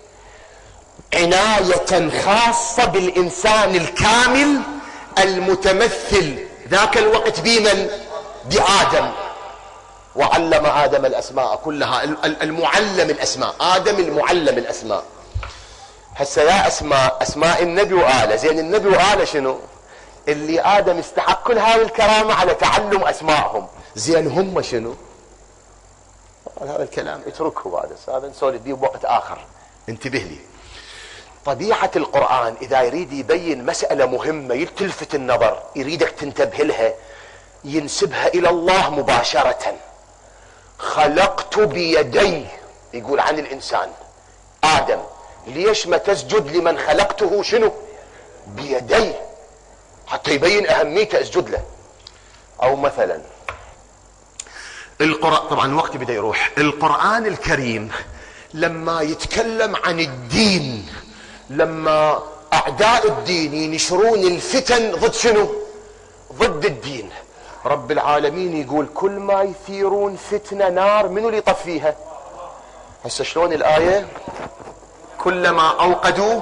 عناية خاصة بالإنسان الكامل المتمثل ذاك الوقت بمن؟ بآدم. وعلم آدم الأسماء كلها، المعلم الأسماء، آدم المعلم الأسماء. هسه يا أسماء، أسماء النبي وآله، زين النبي وآله شنو؟ اللي آدم استحق كل هذه الكرامة على تعلم أسمائهم، زين هم شنو؟ هذا الكلام اتركه بعد، هذا نسولف به بوقت آخر. انتبه لي. طبيعة القرآن إذا يريد يبين مسألة مهمة تلفت النظر، يريدك تنتبه لها، ينسبها إلى الله مباشرة. خلقت بيدي، يقول عن الإنسان آدم، ليش ما تسجد لمن خلقته شنو؟ بيدي، حتى يبين أهميته اسجد له. أو مثلا القرآن، طبعا الوقت بدأ يروح. القرآن الكريم لما يتكلم عن الدين، لما أعداء الدين ينشرون الفتن ضد شنو؟ ضد الدين، رب العالمين يقول كل ما يثيرون فتنة نار، منو اللي يطفيها؟ هسه شلون الآية؟ كلما أوقدوا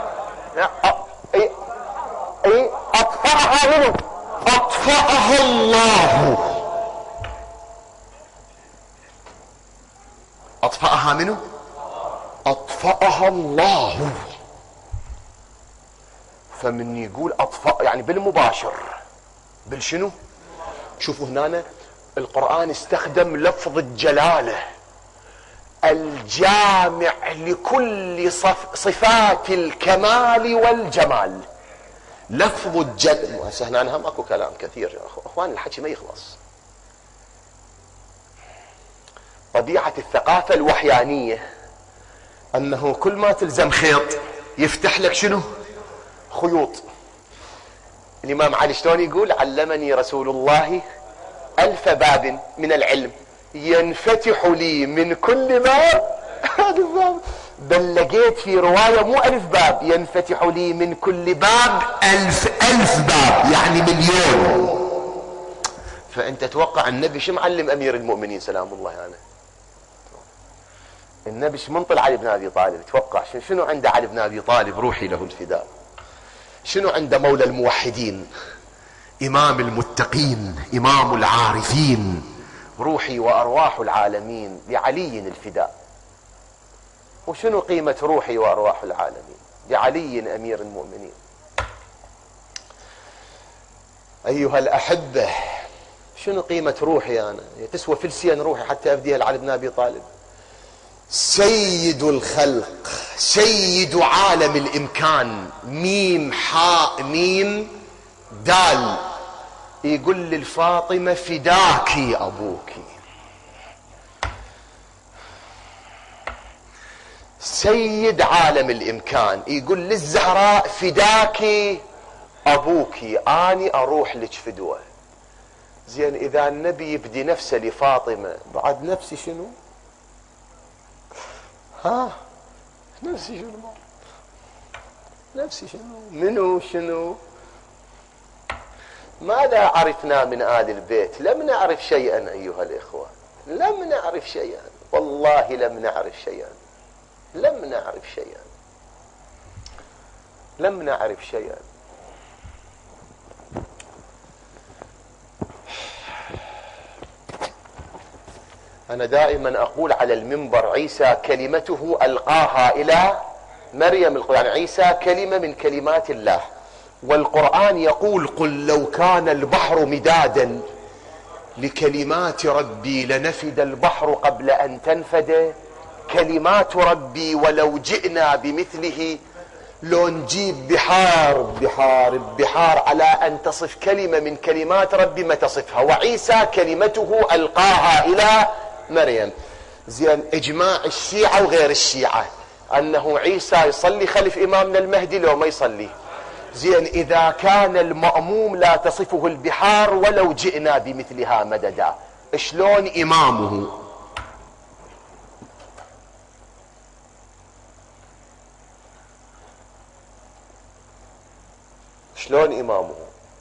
اي اي أطفأها منو؟ أطفأها الله. أطفأها منو؟ أطفأها الله. فمن يقول أطفأ يعني بالمباشر، بالشنو؟ شوفوا هنا القرآن استخدم لفظ الجلالة الجامع لكل صف صفات الكمال والجمال. لفظ الجلالة. هسه هنا هم اكو كلام كثير يا اخوان، الحكي ما يخلص. طبيعة الثقافة الوحيانية انه كل ما تلزم خيط يفتح لك شنو؟ خيوط. الامام علي شلون يقول؟ علمني رسول الله الف باب من العلم ينفتح لي من كل باب بل لقيت في رواية مو ألف باب، ينفتح لي من كل باب ألف ألف باب، يعني مليون. فأنت توقع النبي شو معلم أمير المؤمنين سلام الله عليه؟ يعني النبي شو منطل علي بن أبي طالب؟ توقع شنو عنده علي بن أبي طالب؟ روحي له الفداء. شنو عنده مولى الموحدين، إمام المتقين، إمام العارفين، روحي وأرواح العالمين لعلي الفداء. وشنو قيمة روحي وأرواح العالمين؟ لعلي أمير المؤمنين. أيها الأحبة، شنو قيمة روحي أنا؟ تسوى فلسين روحي حتى أفديها لعلي بن أبي طالب. سيد الخلق، سيد عالم الإمكان، ميم حاء ميم دال، يقول للفاطمة فداكي أبوك. سيد عالم الإمكان يقول للزهراء فداكي أبوك، أني أروح لك فدوة. زين إذا النبي يبدي نفسه لفاطمة، بعد نفسي شنو؟ ها نفسي شنو؟ نفسي شنو؟ منو شنو؟ ماذا عرفنا من آل البيت؟ لم نعرف شيئا أيها الإخوة، لم نعرف شيئا. والله لم نعرف شيئا، لم نعرف شيئا، لم نعرف شيئا. أنا دائما أقول على المنبر عيسى كلمته ألقاها إلى مريم، يعني عيسى كلمة من كلمات الله، والقرآن يقول قل لو كان البحر مدادا لكلمات ربي لنفد البحر قبل أن تنفد كلمات ربي ولو جئنا بمثله. لو نجيب بحار بحار بحار على أن تصف كلمة من كلمات ربي ما تصفها، وعيسى كلمته ألقاها إلى مريم. زين، إجماع الشيعة وغير الشيعة أنه عيسى يصلي خلف إمامنا المهدي لو ما يصلي. زين، إذا كان المأموم لا تصفه البحار ولو جئنا بمثلها مددا، شلون إمامه؟ شلون إمامه؟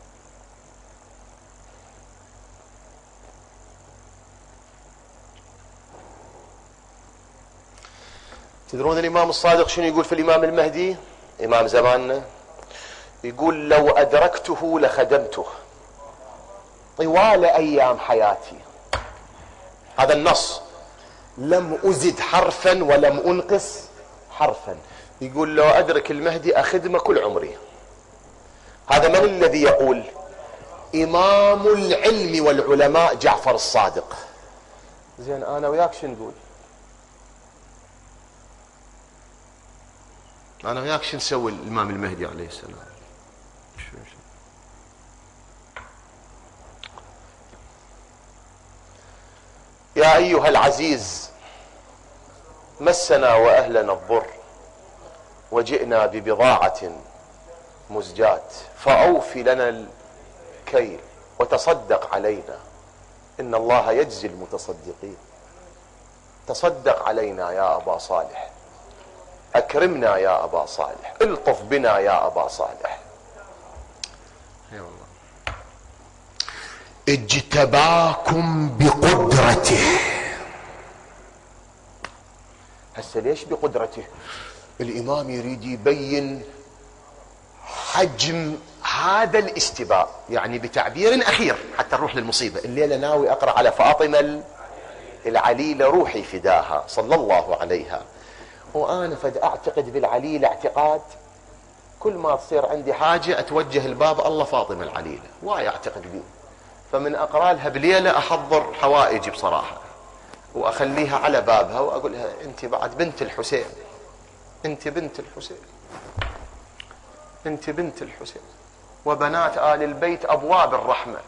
تدرون الإمام الصادق شنو يقول في الإمام المهدي إمام زماننا؟ يقول لو أدركته لخدمته طوال أيام حياتي. هذا النص، لم أزد حرفا ولم أنقص حرفا. يقول لو أدرك المهدي أخدمه كل عمري. هذا من الذي يقول؟ إمام العلم والعلماء جعفر الصادق. زين، أنا وياك شو نقول؟ أنا وياك شو نسوي الإمام المهدي عليه السلام؟ شو شو. يا أيها العزيز، مسنا وأهلنا الضر وجئنا ببضاعة مزجات فأوف لنا الكيل وتصدق علينا إن الله يجزي المتصدقين. تصدق علينا يا أبا صالح، أكرمنا يا أبا صالح، الطف بنا يا أبا صالح. يا الله. اجتباكم بقدرته. هسه ليش بقدرته؟ الإمام يريد يبين حجم هذا الاجتباء، يعني بتعبير أخير حتى نروح للمصيبة. الليلة ناوي أقرأ على فاطمة العليلة روحي فداها صلى الله عليها، وأنا فد أعتقد بالعليلة اعتقاد كل ما تصير عندي حاجة أتوجه الباب الله فاطمة العليلة، واي أعتقد بيه. فمن أقرأ لها بليلة أحضر حوائجي بصراحة وأخليها على بابها وأقول لها أنت بعد بنت الحسين، أنت بنت الحسين، أنت بنت الحسين، وبنات آل البيت أبواب الرحمة.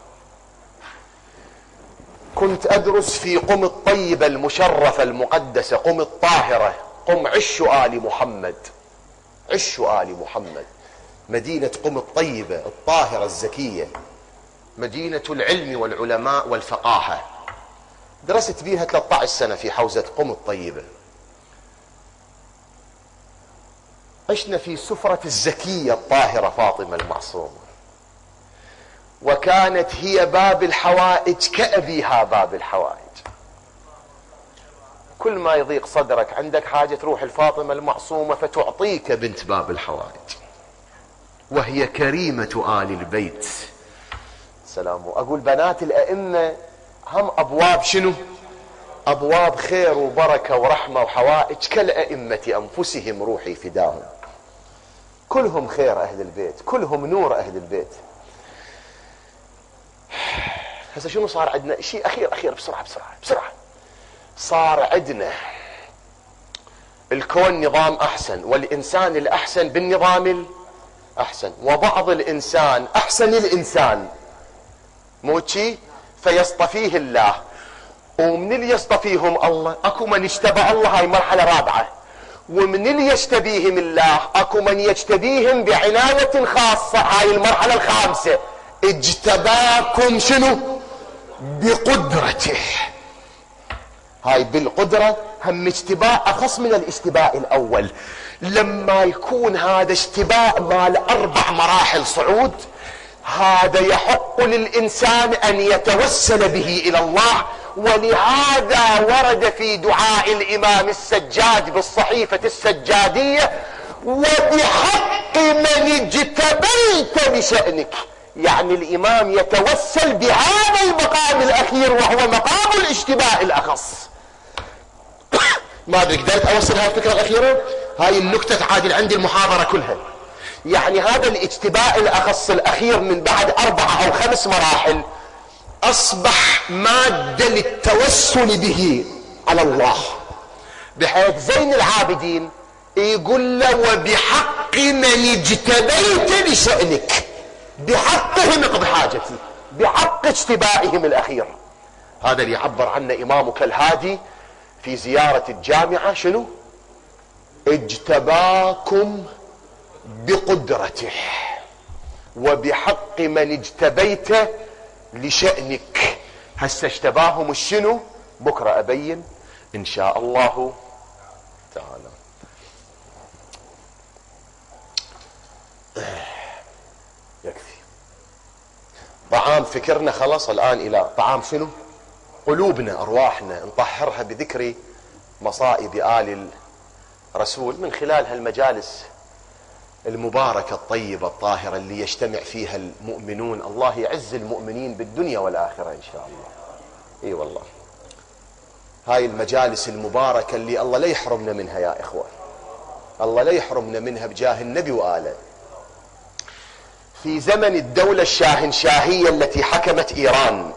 كنت أدرس في قم الطيبة المشرفة المقدسة، قم الطاهرة، قم عش آل محمد، عش آل محمد، مدينة قم الطيبة الطاهرة الزكية، مدينة العلم والعلماء والفقاهة. درست بيها ثلاثة عشر سنة في حوزة قم الطيبة. عشنا في سفرة الزكية الطاهرة فاطمة المعصومة، وكانت هي باب الحوائج كأبيها باب الحوائج. كل ما يضيق صدرك عندك حاجة تروح الفاطمة المعصومة فتعطيك بنت باب الحوائج، وهي كريمة آل البيت. سلام. أقول بنات الأئمة هم أبواب شنو؟ أبواب خير وبركة ورحمة وحوائج كالأئمة أنفسهم روحي فداهم. كلهم خير أهل البيت، كلهم نور أهل البيت. هسه شنو صار عندنا؟ شيء أخير أخير بسرعة بسرعة بسرعة. صار عندنا الكون نظام أحسن، والإنسان الأحسن بالنظام الأحسن، وبعض الإنسان أحسن الإنسان مو شي فيصطفيه الله. ومن اللي يصطفيهم الله اكو من يجتبى الله، هاي مرحلة رابعة. ومن اللي يجتبيهم الله اكو من يجتبيهم بعناية خاصة، هاي المرحلة الخامسة. اجتباكم شنو؟ بقدرته. هاي بالقدرة هم اجتباء اخص من الاجتباء الاول. لما يكون هذا اجتباء مال اربع مراحل صعود، هذا يحق للإنسان أن يتوسل به إلى الله ولهذا ورد في دعاء الإمام السجاد بالصحيفة السجادية: وبحق من اجتبيت لشأنك. يعني الإمام يتوسل بهذا المقام الأخير وهو مقام الاجتباء الأخص. ما أدري قدرت أوصل هاي الفكرة الأخيرة؟ هاي النكتة عادل عندي المحاضرة كلها. يعني هذا الاجتباء الأخص الأخير من بعد أربعة أو خمس مراحل أصبح مادة للتوسل به على الله، بحيث زين العابدين يقول له: وبحق من اجتبيت لشأنك، بحقهم اقض حاجتي، بحق اجتبائهم الأخير. هذا اللي يعبر عنه إمامك الهادي في زيارة الجامعة: شنو؟ اجتباكم بقدرته وبحق من اجتبيت لشأنك. هسه اجتباهم الشنو؟ بكرة أبين إن شاء الله تعالى. يكفي طعام فكرنا خلاص. الآن إلى طعام شنو؟ قلوبنا، أرواحنا، نطهرها بذكر مصائب آل الرسول من خلال هالمجالس المباركة الطيبة الطاهرة اللي يجتمع فيها المؤمنون. الله يعز المؤمنين بالدنيا والآخرة إن شاء الله. إي والله هاي المجالس المباركة اللي الله لا يحرمنا منها يا إخوة، الله لا يحرمنا منها بجاه النبي وآله. في زمن الدولة الشاهنشاهية التي حكمت إيران،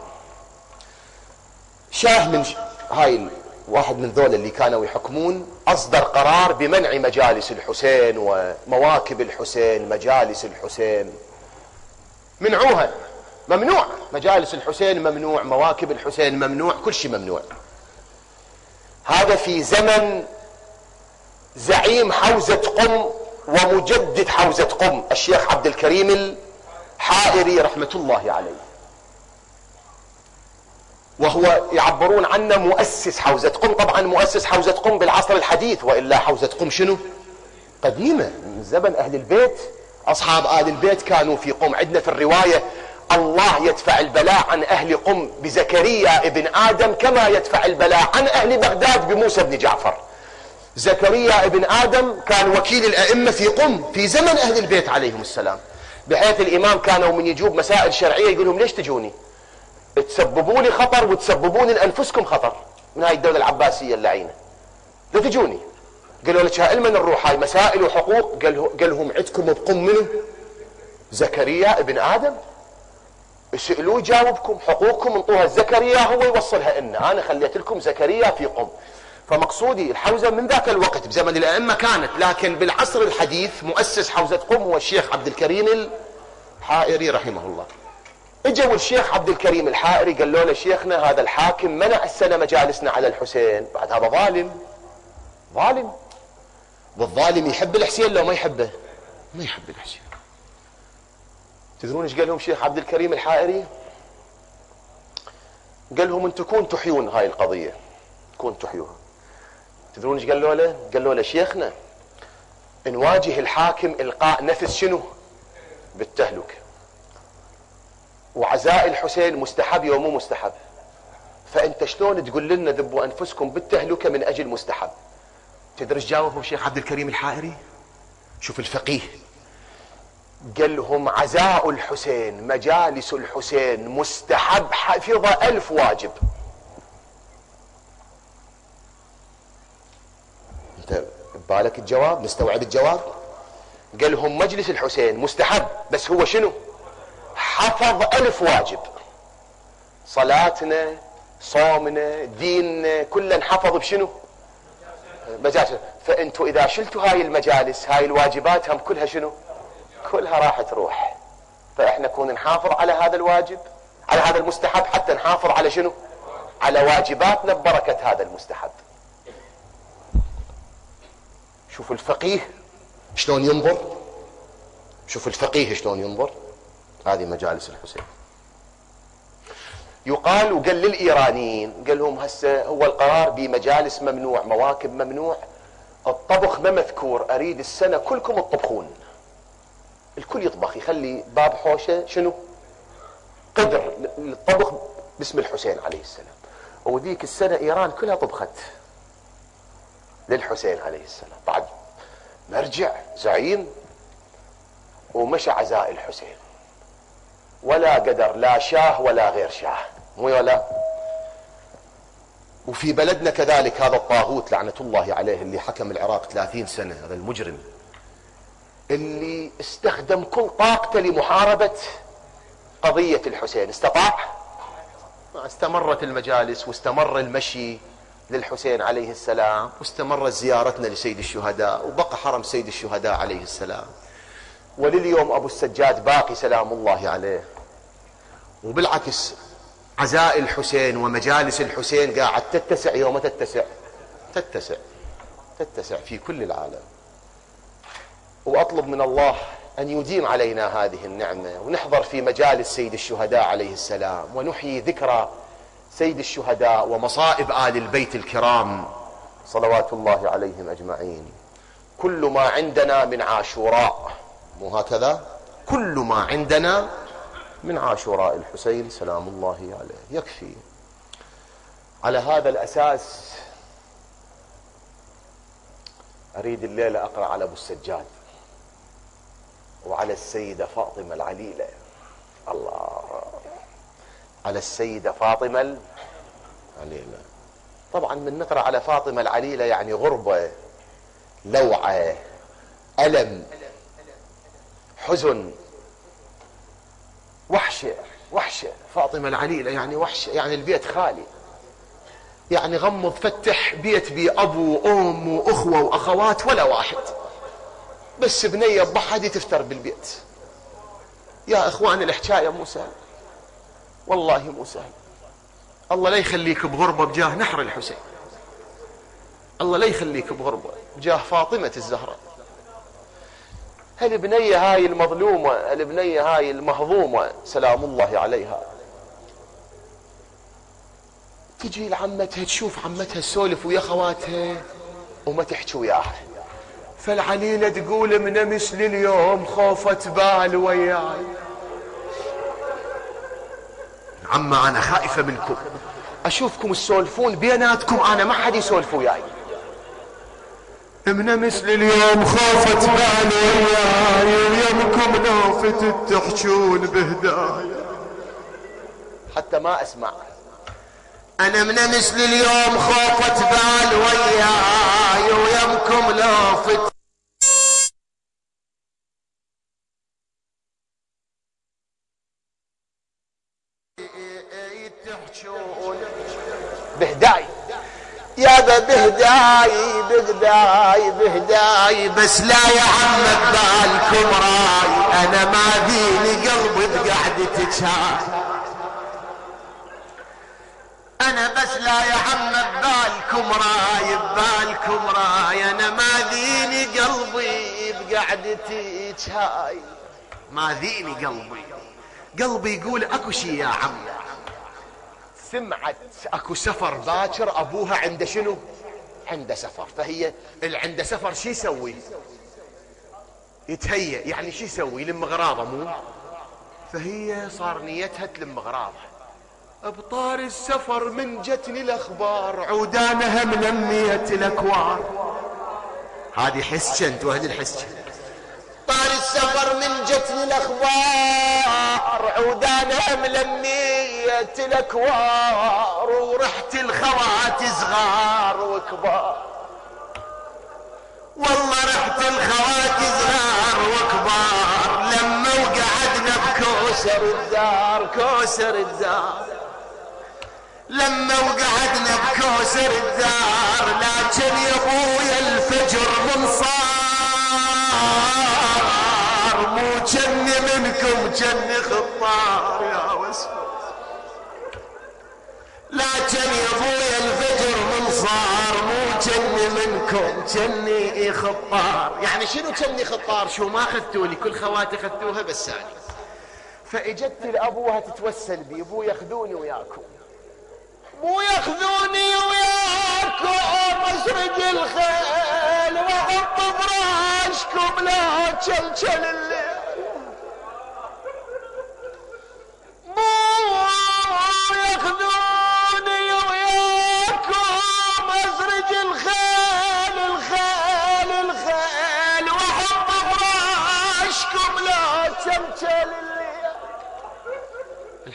شاه من ش... هاي واحد من ذول اللي كانوا يحكمون أصدر قرار بمنع مجالس الحسين ومواكب الحسين، مجالس الحسين منعوها، ممنوع. مجالس الحسين ممنوع، مواكب الحسين ممنوع، كل شيء ممنوع. هذا في زمن زعيم حوزة قم ومجدد حوزة قم الشيخ عبد الكريم الحائري رحمة الله عليه، وهو يعبرون عنه مؤسس حوزة قم. طبعا مؤسس حوزة قم بالعصر الحديث، وإلا حوزة قم شنو؟ قديمة من زمن أهل البيت. أصحاب آل البيت كانوا في قم. عندنا في الرواية: الله يدفع البلاء عن أهل قم بزكريا ابن آدم كما يدفع البلاء عن أهل بغداد بموسى بن جعفر. زكريا ابن آدم كان وكيل الأئمة في قم في زمن أهل البيت عليهم السلام، بحيث الإمام كانوا من يجوب مسائل شرعية يقول لهم: ليش تجوني؟ تسببوا لي خطر وتسببون لأنفسكم خطر من هاي الدولة العباسية اللعينة، لا تجوني. قالوا لك: علما نروح هاي مسائل وحقوق. قال لهم: عندكم بقم منه زكريا ابن آدم، اسألوه يجاوبكم، حقوقكم انطوها زكريا هو يوصلها لنا، أنا خليت لكم زكريا في قم. فمقصودي الحوزة من ذاك الوقت بزمن الأئمة كانت، لكن بالعصر الحديث مؤسس حوزة قم هو الشيخ عبد الكريم الحائري رحمه الله. اجوا الشيخ عبد الكريم الحائري قالوا له: شيخنا هذا الحاكم منع السنة مجالسنا على الحسين، بعد هذا ظالم ظالم، والظالم يحب الحسين لو ما يحبه؟ ما يحب الحسين. تدرون ايش قال لهم الشيخ عبد الكريم الحائري؟ قال لهم: انتم كون تحيون هاي القضية، كون تحيوها. تدرون ايش قالوا له؟ قالوا له: شيخنا نواجه الحاكم القاء نفس شنو؟ بالتهلكة، وعزاء الحسين مستحب يوم مو مستحب، فانت شلون تقول لنا ذبوا انفسكم بالتهلكة من اجل مستحب؟ تدري ايش جاوبهم الشيخ عبد الكريم الحائري؟ شوف الفقيه، قال لهم: عزاء الحسين مجالس الحسين مستحب حفظ ألف واجب. انت ببالك الجواب؟ مستوعب الجواب؟ قال لهم: مجلس الحسين مستحب، بس هو شنو؟ حفظ ألف واجب. صلاتنا، صومنا، ديننا، كلنا نحفظ بشنو؟ مجالس. فانتوا اذا شلتوا هاي المجالس، هاي الواجبات هم كلها شنو؟ كلها راح تروح. فاحنا كون نحافظ على هذا الواجب، على هذا المستحب، حتى نحافظ على شنو؟ على واجباتنا ببركة هذا المستحب. شوف الفقيه شلون ينظر، شوف الفقيه شلون ينظر. هذه مجالس الحسين. يقال وقال للإيرانيين، قال لهم: هسه هو القرار بمجالس ممنوع، مواكب ممنوع، الطبخ ما مذكور، أريد السنة كلكم تطبخون، الكل يطبخ، يخلي باب حوشة شنو؟ قدر للطبخ باسم الحسين عليه السلام. وذيك السنة ايران كلها طبخت للحسين عليه السلام. بعد مرجع زعيم ومشى عزاء الحسين، ولا قدر لا شاه ولا غير شاه، مو ولا. وفي بلدنا كذلك هذا الطاغوت لعنة الله عليه اللي حكم العراق ثلاثين سنة، هذا المجرم اللي استخدم كل طاقته لمحاربة قضية الحسين، استطاع؟ استمرت المجالس واستمر المشي للحسين عليه السلام، واستمرت زيارتنا لسيد الشهداء، وبقى حرم سيد الشهداء عليه السلام، ولليوم أبو السجاد باقي سلام الله عليه. وبالعكس عزاء الحسين ومجالس الحسين قاعد تتسع يوم تتسع تتسع تتسع في كل العالم. وأطلب من الله أن يديم علينا هذه النعمة، ونحضر في مجالس سيد الشهداء عليه السلام، ونحيي ذكرى سيد الشهداء ومصائب آل البيت الكرام صلوات الله عليهم أجمعين. كل ما عندنا من عاشوراء، مو هكذا؟ كل ما عندنا من عاشوراء الحسين سلام الله عليه يكفي. على هذا الأساس أريد الليلة أقرأ على أبو السجاد وعلى السيدة فاطمة العليلة، الله، على السيدة فاطمة العليلة. طبعا من نقرأ على فاطمة العليلة يعني غربة، لوعة، ألم، حزن، وحشة وحشة. فاطمة العليلة يعني وحشة، يعني البيت خالي، يعني غمض فتح بيت بي أبو وأم وأخوة وأخوات ولا واحد، بس بنية بحدي تفتر بالبيت. يا إخوان الحكاية مو سهل، والله مو سهل. الله لا يخليك بغربة بجاه نحر الحسين، الله لا يخليك بغربة بجاه فاطمة الزهراء. هالبنية هاي المظلومة، البنية هاي المهضومة سلام الله عليها، تجي لعمتها تشوف عمتها تسولف ويا خواتها وما تحكي وياها. فالعليلة تقول من مثل اليوم خوفت بال وياي، عما أنا خائفة منكم، أشوفكم تسولفون بيناتكم، أنا ما حد يسولف وياي. من مثل اليوم خوفت بال وياي، ويمكم نافت تحجون بهدايا. حتى ما أسمع. أنا من مثل اليوم خوفت بال وياي، ويمكم نافت بهداي، يابا بهداي بهداي بهداي، بس لا يا عم ببالكم راي، انا ما ذيني قلبي بقعدتك هاي. انا بس لا يا عم ببالكم راي، ببالكم راي، انا ما ذيني قلبي بقعدتك هاي، ما ذيني قلبي. قلبي يقول اكو شي يا عم. سمعت اكو سفر باكر، ابوها عنده شنو؟ عنده سفر. فهي اللي عنده سفر شي يسوي؟ يتهيأ، يعني شي يسوي؟ يلم اغراضه مو؟ فهي صار نيتها تلم اغراضها. ابطار السفر من جتني الاخبار، عودانها ملمية الاكوار. هذه حسجنت وهذه الحسجنت. طار السفر من جتني الاخبار، عودانها ملمية الاكوار، ورحت الخوات صغار وكبار. والله رحت الخوات صغار وكبار، لما وقعدنا بكوسر الدار، كوسر الدار، لما وقعدنا بكوسر الدار. لكن يا ابويا الفجر من صار، مو جني منكم جني خطار يا وسفر. لكن يا ابويا الفجر من صار، مو جني منكم جني خطار. يعني شنو جني خطار؟ شو ما اخذتوني؟ كل خواتي اخذتوها بس انا. فاجت لابوها تتوسل بي، ابو ياخذوني وياكم، مو ياخذوني وياكم، اسرق الخيل واحط فراشكم لا تشلشل الليل. مو ياخذوني وياكم،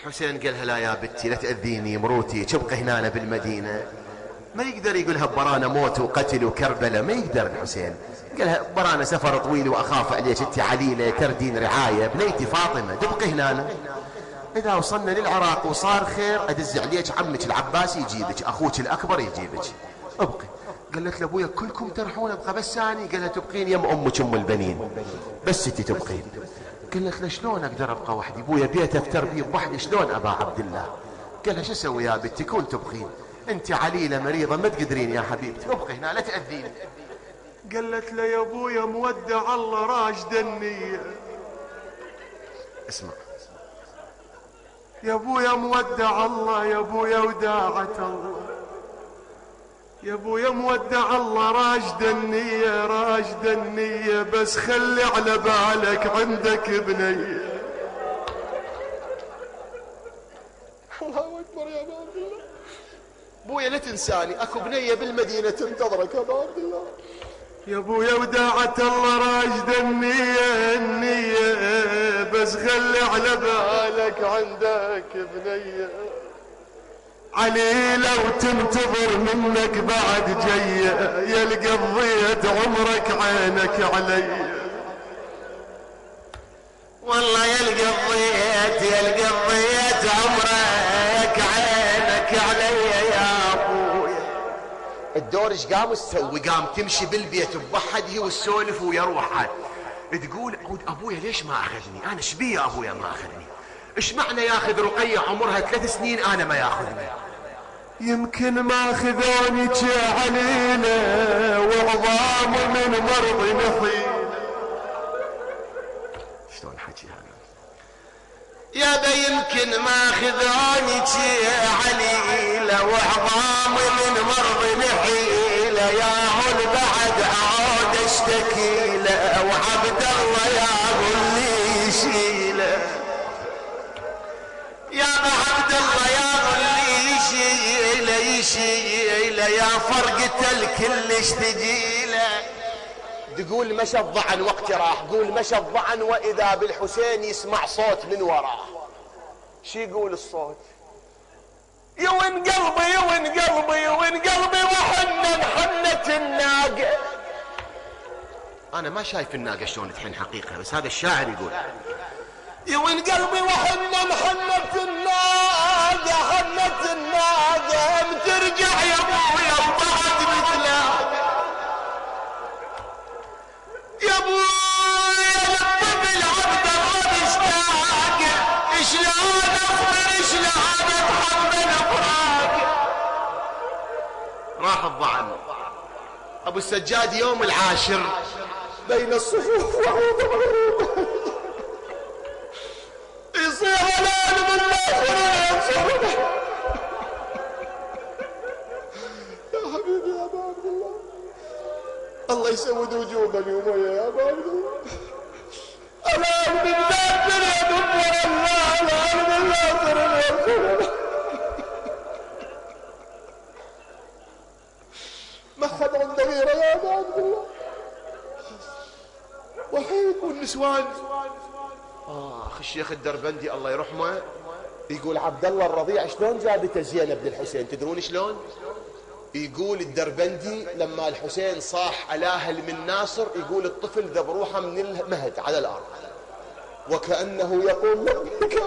الحسين قالها لا يا بنتي لا تأذيني مروتي تبقى هنا بالمدينة. ما يقدر يقولها برانا موت وقتل وكربلة، ما يقدر الحسين. قالها برانا سفر طويل وأخاف عليك انت عليلة تردين رعاية، بنيتي فاطمة تبقي هنا. إذا وصلنا للعراق وصار خير أدز عليك عمك العباس يجيبك، أخوك الأكبر يجيبك، ابقي. قالت لأبويا كلكم ترحون ابقى بس أني؟ قالها تبقين يم أمك أم البنين بس انت تبقين. قالت له شلون أقدر أبقى وحدي؟ أبويا بيت أفتر بيه بوحدي، شلون أبا عبد الله؟ قالها شو أسوي يا بنتي كون تبقين؟ أنت عليلة مريضة ما تقدرين يا حبيبتي، ابقي هنا لا تأذيني. قالت له يا أبويا مودع الله راشد النية. اسمع يا أبويا مودع الله، يا أبويا وداعة الله، يا أبويا مودع الله راشد النية راشد النية، بس خلي على بالك عندك بنية. الله أكبر يا أبا عبد الله. أبويا لا تنساني، أكو بنية بالمدينة تنتظرك يا أبا عبد الله. يا أبويا وداعة الله راشد النية النية، بس خلي على بالك عندك بنية. علي لو تنتظر منك بعد جاية، يا القضيت عمرك عينك علي. والله يا القضيت يا القضيت عمرك عينك علي يا ابويا. الدور ايش قام تسوي؟ قام تمشي بالبيت بوحد هي والسولف ويروح. تقول ابويا ليش ما اخذني؟ انا ايش بي يا ابويا ما اخذني؟ ايش معنى ياخذ رقية عمرها ثلاث سنين انا ما ياخذني؟ يمكن ما خذوني علينا وعظام من مرض نحيل. شلون حكي هذا؟ يابا يمكن ما خذوني علينا وعظام من مرض نحيل، يا هل بعد اعود اشتكيله وعبد الله يا غلي يشيله. يا عبد الله يا غلي يشيله يشيله، يا فرقة الكل اشتجيله. تقول مشى الضعن وقت راح، قول مشى الضعن واذا بالحسين يسمع صوت من وراه. شي يقول الصوت؟ يا وين قلبي يا وين قلبي يا وين قلبي وحنا حنت الناقة. انا ما شايف الناقة شلون تحن حقيقة، بس هذا الشاعر يقول يا وين قلبي وحنا حنت الناقة حنت الناقة، بترجع يا ابويا وبعد نتلاقى. يا ابويا للطفل عبد الله مشتاق، شلون اصبر شلون اتحمل فراق. راح الضعن ابو السجاد يوم العاشر بين الصفوف وعود مغروبة يصيح الان من الاخرين. يا حبيبي يا ابا عبد الله، الله يسود وجوبك ومية يا ابا عبد الله. الان من ناصر يا دبر الله، الان من ناصر يا ما حد عنده غيره يا ابا عبد الله، وحيد. والنسوان آخ الشيخ الدربندي الله يرحمه يقول عبد الله الرضيع شلون جابته زينب للحسين؟ تدرون شلون؟ يقول الدربندي لما الحسين صاح على اهل من ناصر، يقول الطفل ذب روحه من المهد على الارض وكأنه يقول لبيك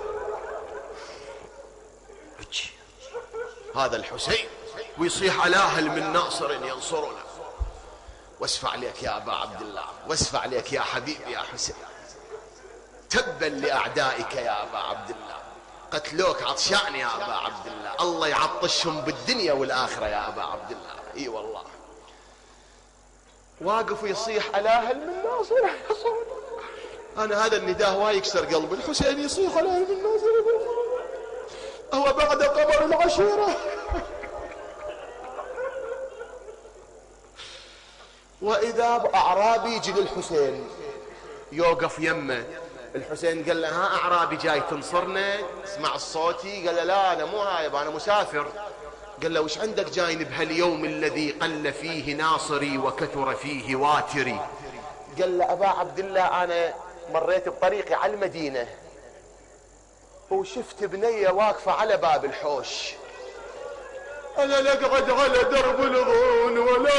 هذا الحسين، ويصيح على اهل من ناصر ينصرنا. واسفع لك يا ابا عبد الله، واسفع لك يا حبيبي يا حسين. تبا لأعدائك يا أبا عبد الله، قتلوك عطشان يا أبا عبد الله، الله يعطشهم بالدنيا والآخرة يا أبا عبد الله. إي والله واقف ويصيح على أهل من ناصر. أنا هذا النداء واي يكسر قلبي. الحسين يصيح على أهل من ناصر هو بعد قبر العشيرة. وإذا بأعرابي يجي للحسين يوقف يمه. الحسين قال له ها أعرابي جاي تنصرنا اسمع صوتي؟ قال له لا أنا مو هايب أنا مسافر. قال له وش عندك جاين بهاليوم الذي قل فيه ناصري وكثر فيه واتري؟ قال له أبا عبد الله أنا مريت بطريقي على المدينة وشفت بنية واقفة على باب الحوش. أنا لا أقعد على درب الظون ولا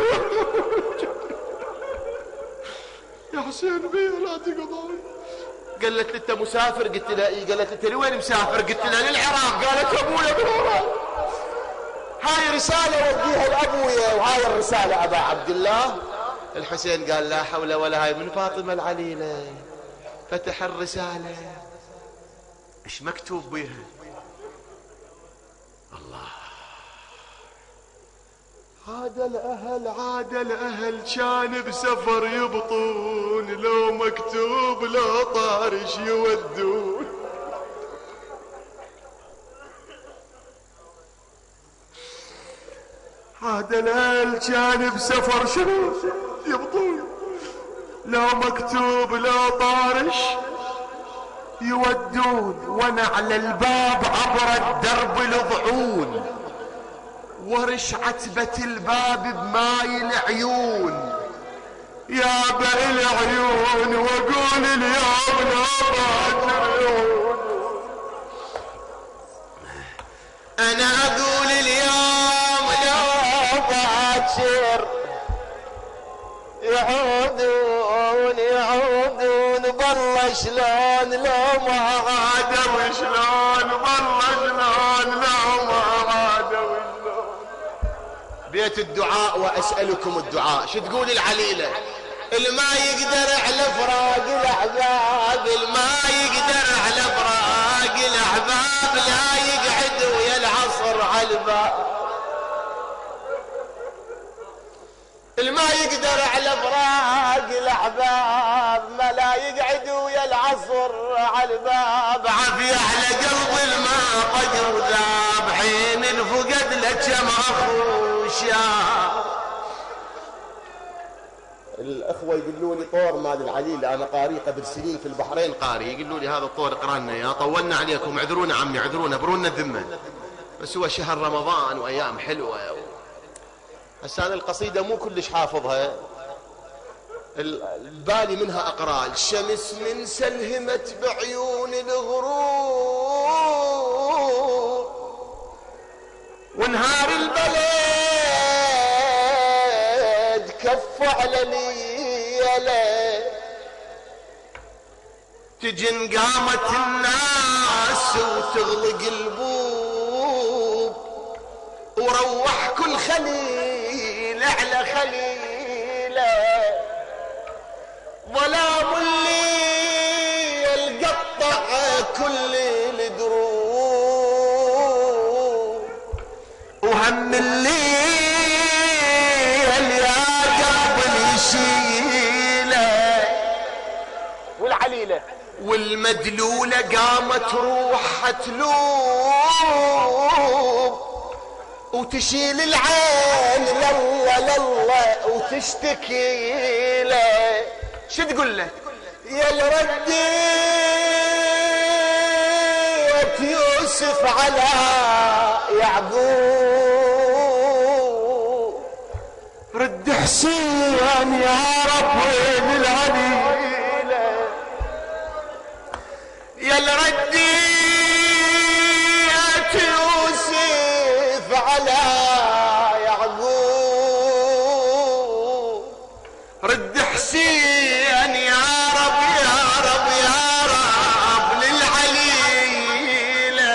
يا حسين بيه لا تقضي. قالت لي أنت مسافر؟ قلت لها إيه. قالت لي أنت لوين مسافر؟ قلت لها للعراق. قالت أبويا بالوراء. هاي رسالة وديها لأبويا وهاي الرسالة أبا عبد الله. الحسين قال لا حول ولا، هاي من فاطمة العليلة. فتح الرسالة، ايش مكتوب بها؟ الله. عاد الأهل عاد الأهل كان بسفر يبطون، لو مكتوب لا طارش يودون. عاد الأهل كان بسفر شنو يبطون، لو مكتوب لا طارش يودون. وانا على الباب عبر الدرب الضعون، ورش عتبة الباب بماي العيون. يا بئ العيون واقول اليوم لا باكر. انا اقول اليوم لا باكر. يعودون يعودون بالله شلون لو ما عادوا، شلون بالله شلون لو ما عادوا شلون. بيت الدعاء واسألكم الدعاء. شو تقول العليلة؟ الما يقدر على فراق الاحباب، الما يقدر على فراق الاحباب، لا يقعد ويا العصر على الباب. الما يقدر على فراق الاحباب، ما لا يقعد ويا العصر على الباب. عافية على قلب الما قدر ذاب، حين الفقد لك ما اخوشا. الاخوه يقولوا لي طور مال العليلة، انا قاري قبل سنين في البحرين قاري، يقولوا لي هذا الطور اقرا لنا يا طولنا عليكم، اعذرونا عمي اعذرونا، برونا الذمه، بس هو شهر رمضان وايام حلوه. هسه انا القصيده مو كلش حافظها، البالي منها اقرا. الشمس من سلهمت بعيون الغروب، ونهار البلد كف على ليله، تجن قامت الناس وتغلق البوب، وروح كل خليل على خليله، ظلام الليل قطع كل الدروب، وهم الليل يا قلب يشيله. والعليلة والمدلولة قامت روحها تلوب، وتشيل العين لله لله وتشتكي له. شو تقول له؟ يا لرديت يوسف على يعقوب، رد حسين يا رب وين العليلة. يا لرديت يوسف على يعقوب، رد حسين يا رب يا رب يا رب للعليلة.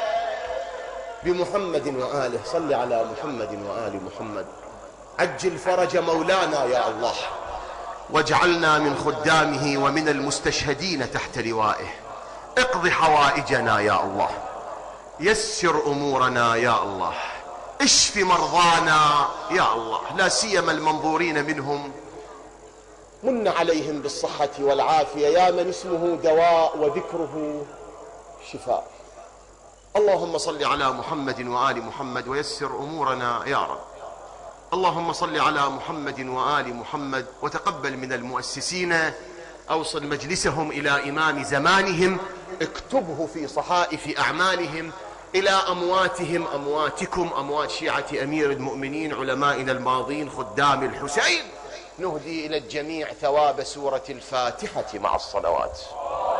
بمحمد وآله، صل على محمد وآل محمد. عجل فرج مولانا يا الله، واجعلنا من خدامه ومن المستشهدين تحت لوائه. اقض حوائجنا يا الله، يسر امورنا يا الله، اشف مرضانا يا الله، لا سيما المنظورين منهم، من عليهم بالصحة والعافية يا من اسمه دواء وذكره شفاء. اللهم صل على محمد وآل محمد ويسر امورنا يا رب. اللهم صل على محمد وآل محمد وتقبل من المؤسسين، اوصل مجلسهم الى امام زمانهم، اكتبه في صحائف اعمالهم، الى امواتهم، امواتكم، اموات شيعة امير المؤمنين علمائنا الماضين خدام الحسين. نهدي الى الجميع ثواب سورة الفاتحة مع الصلوات.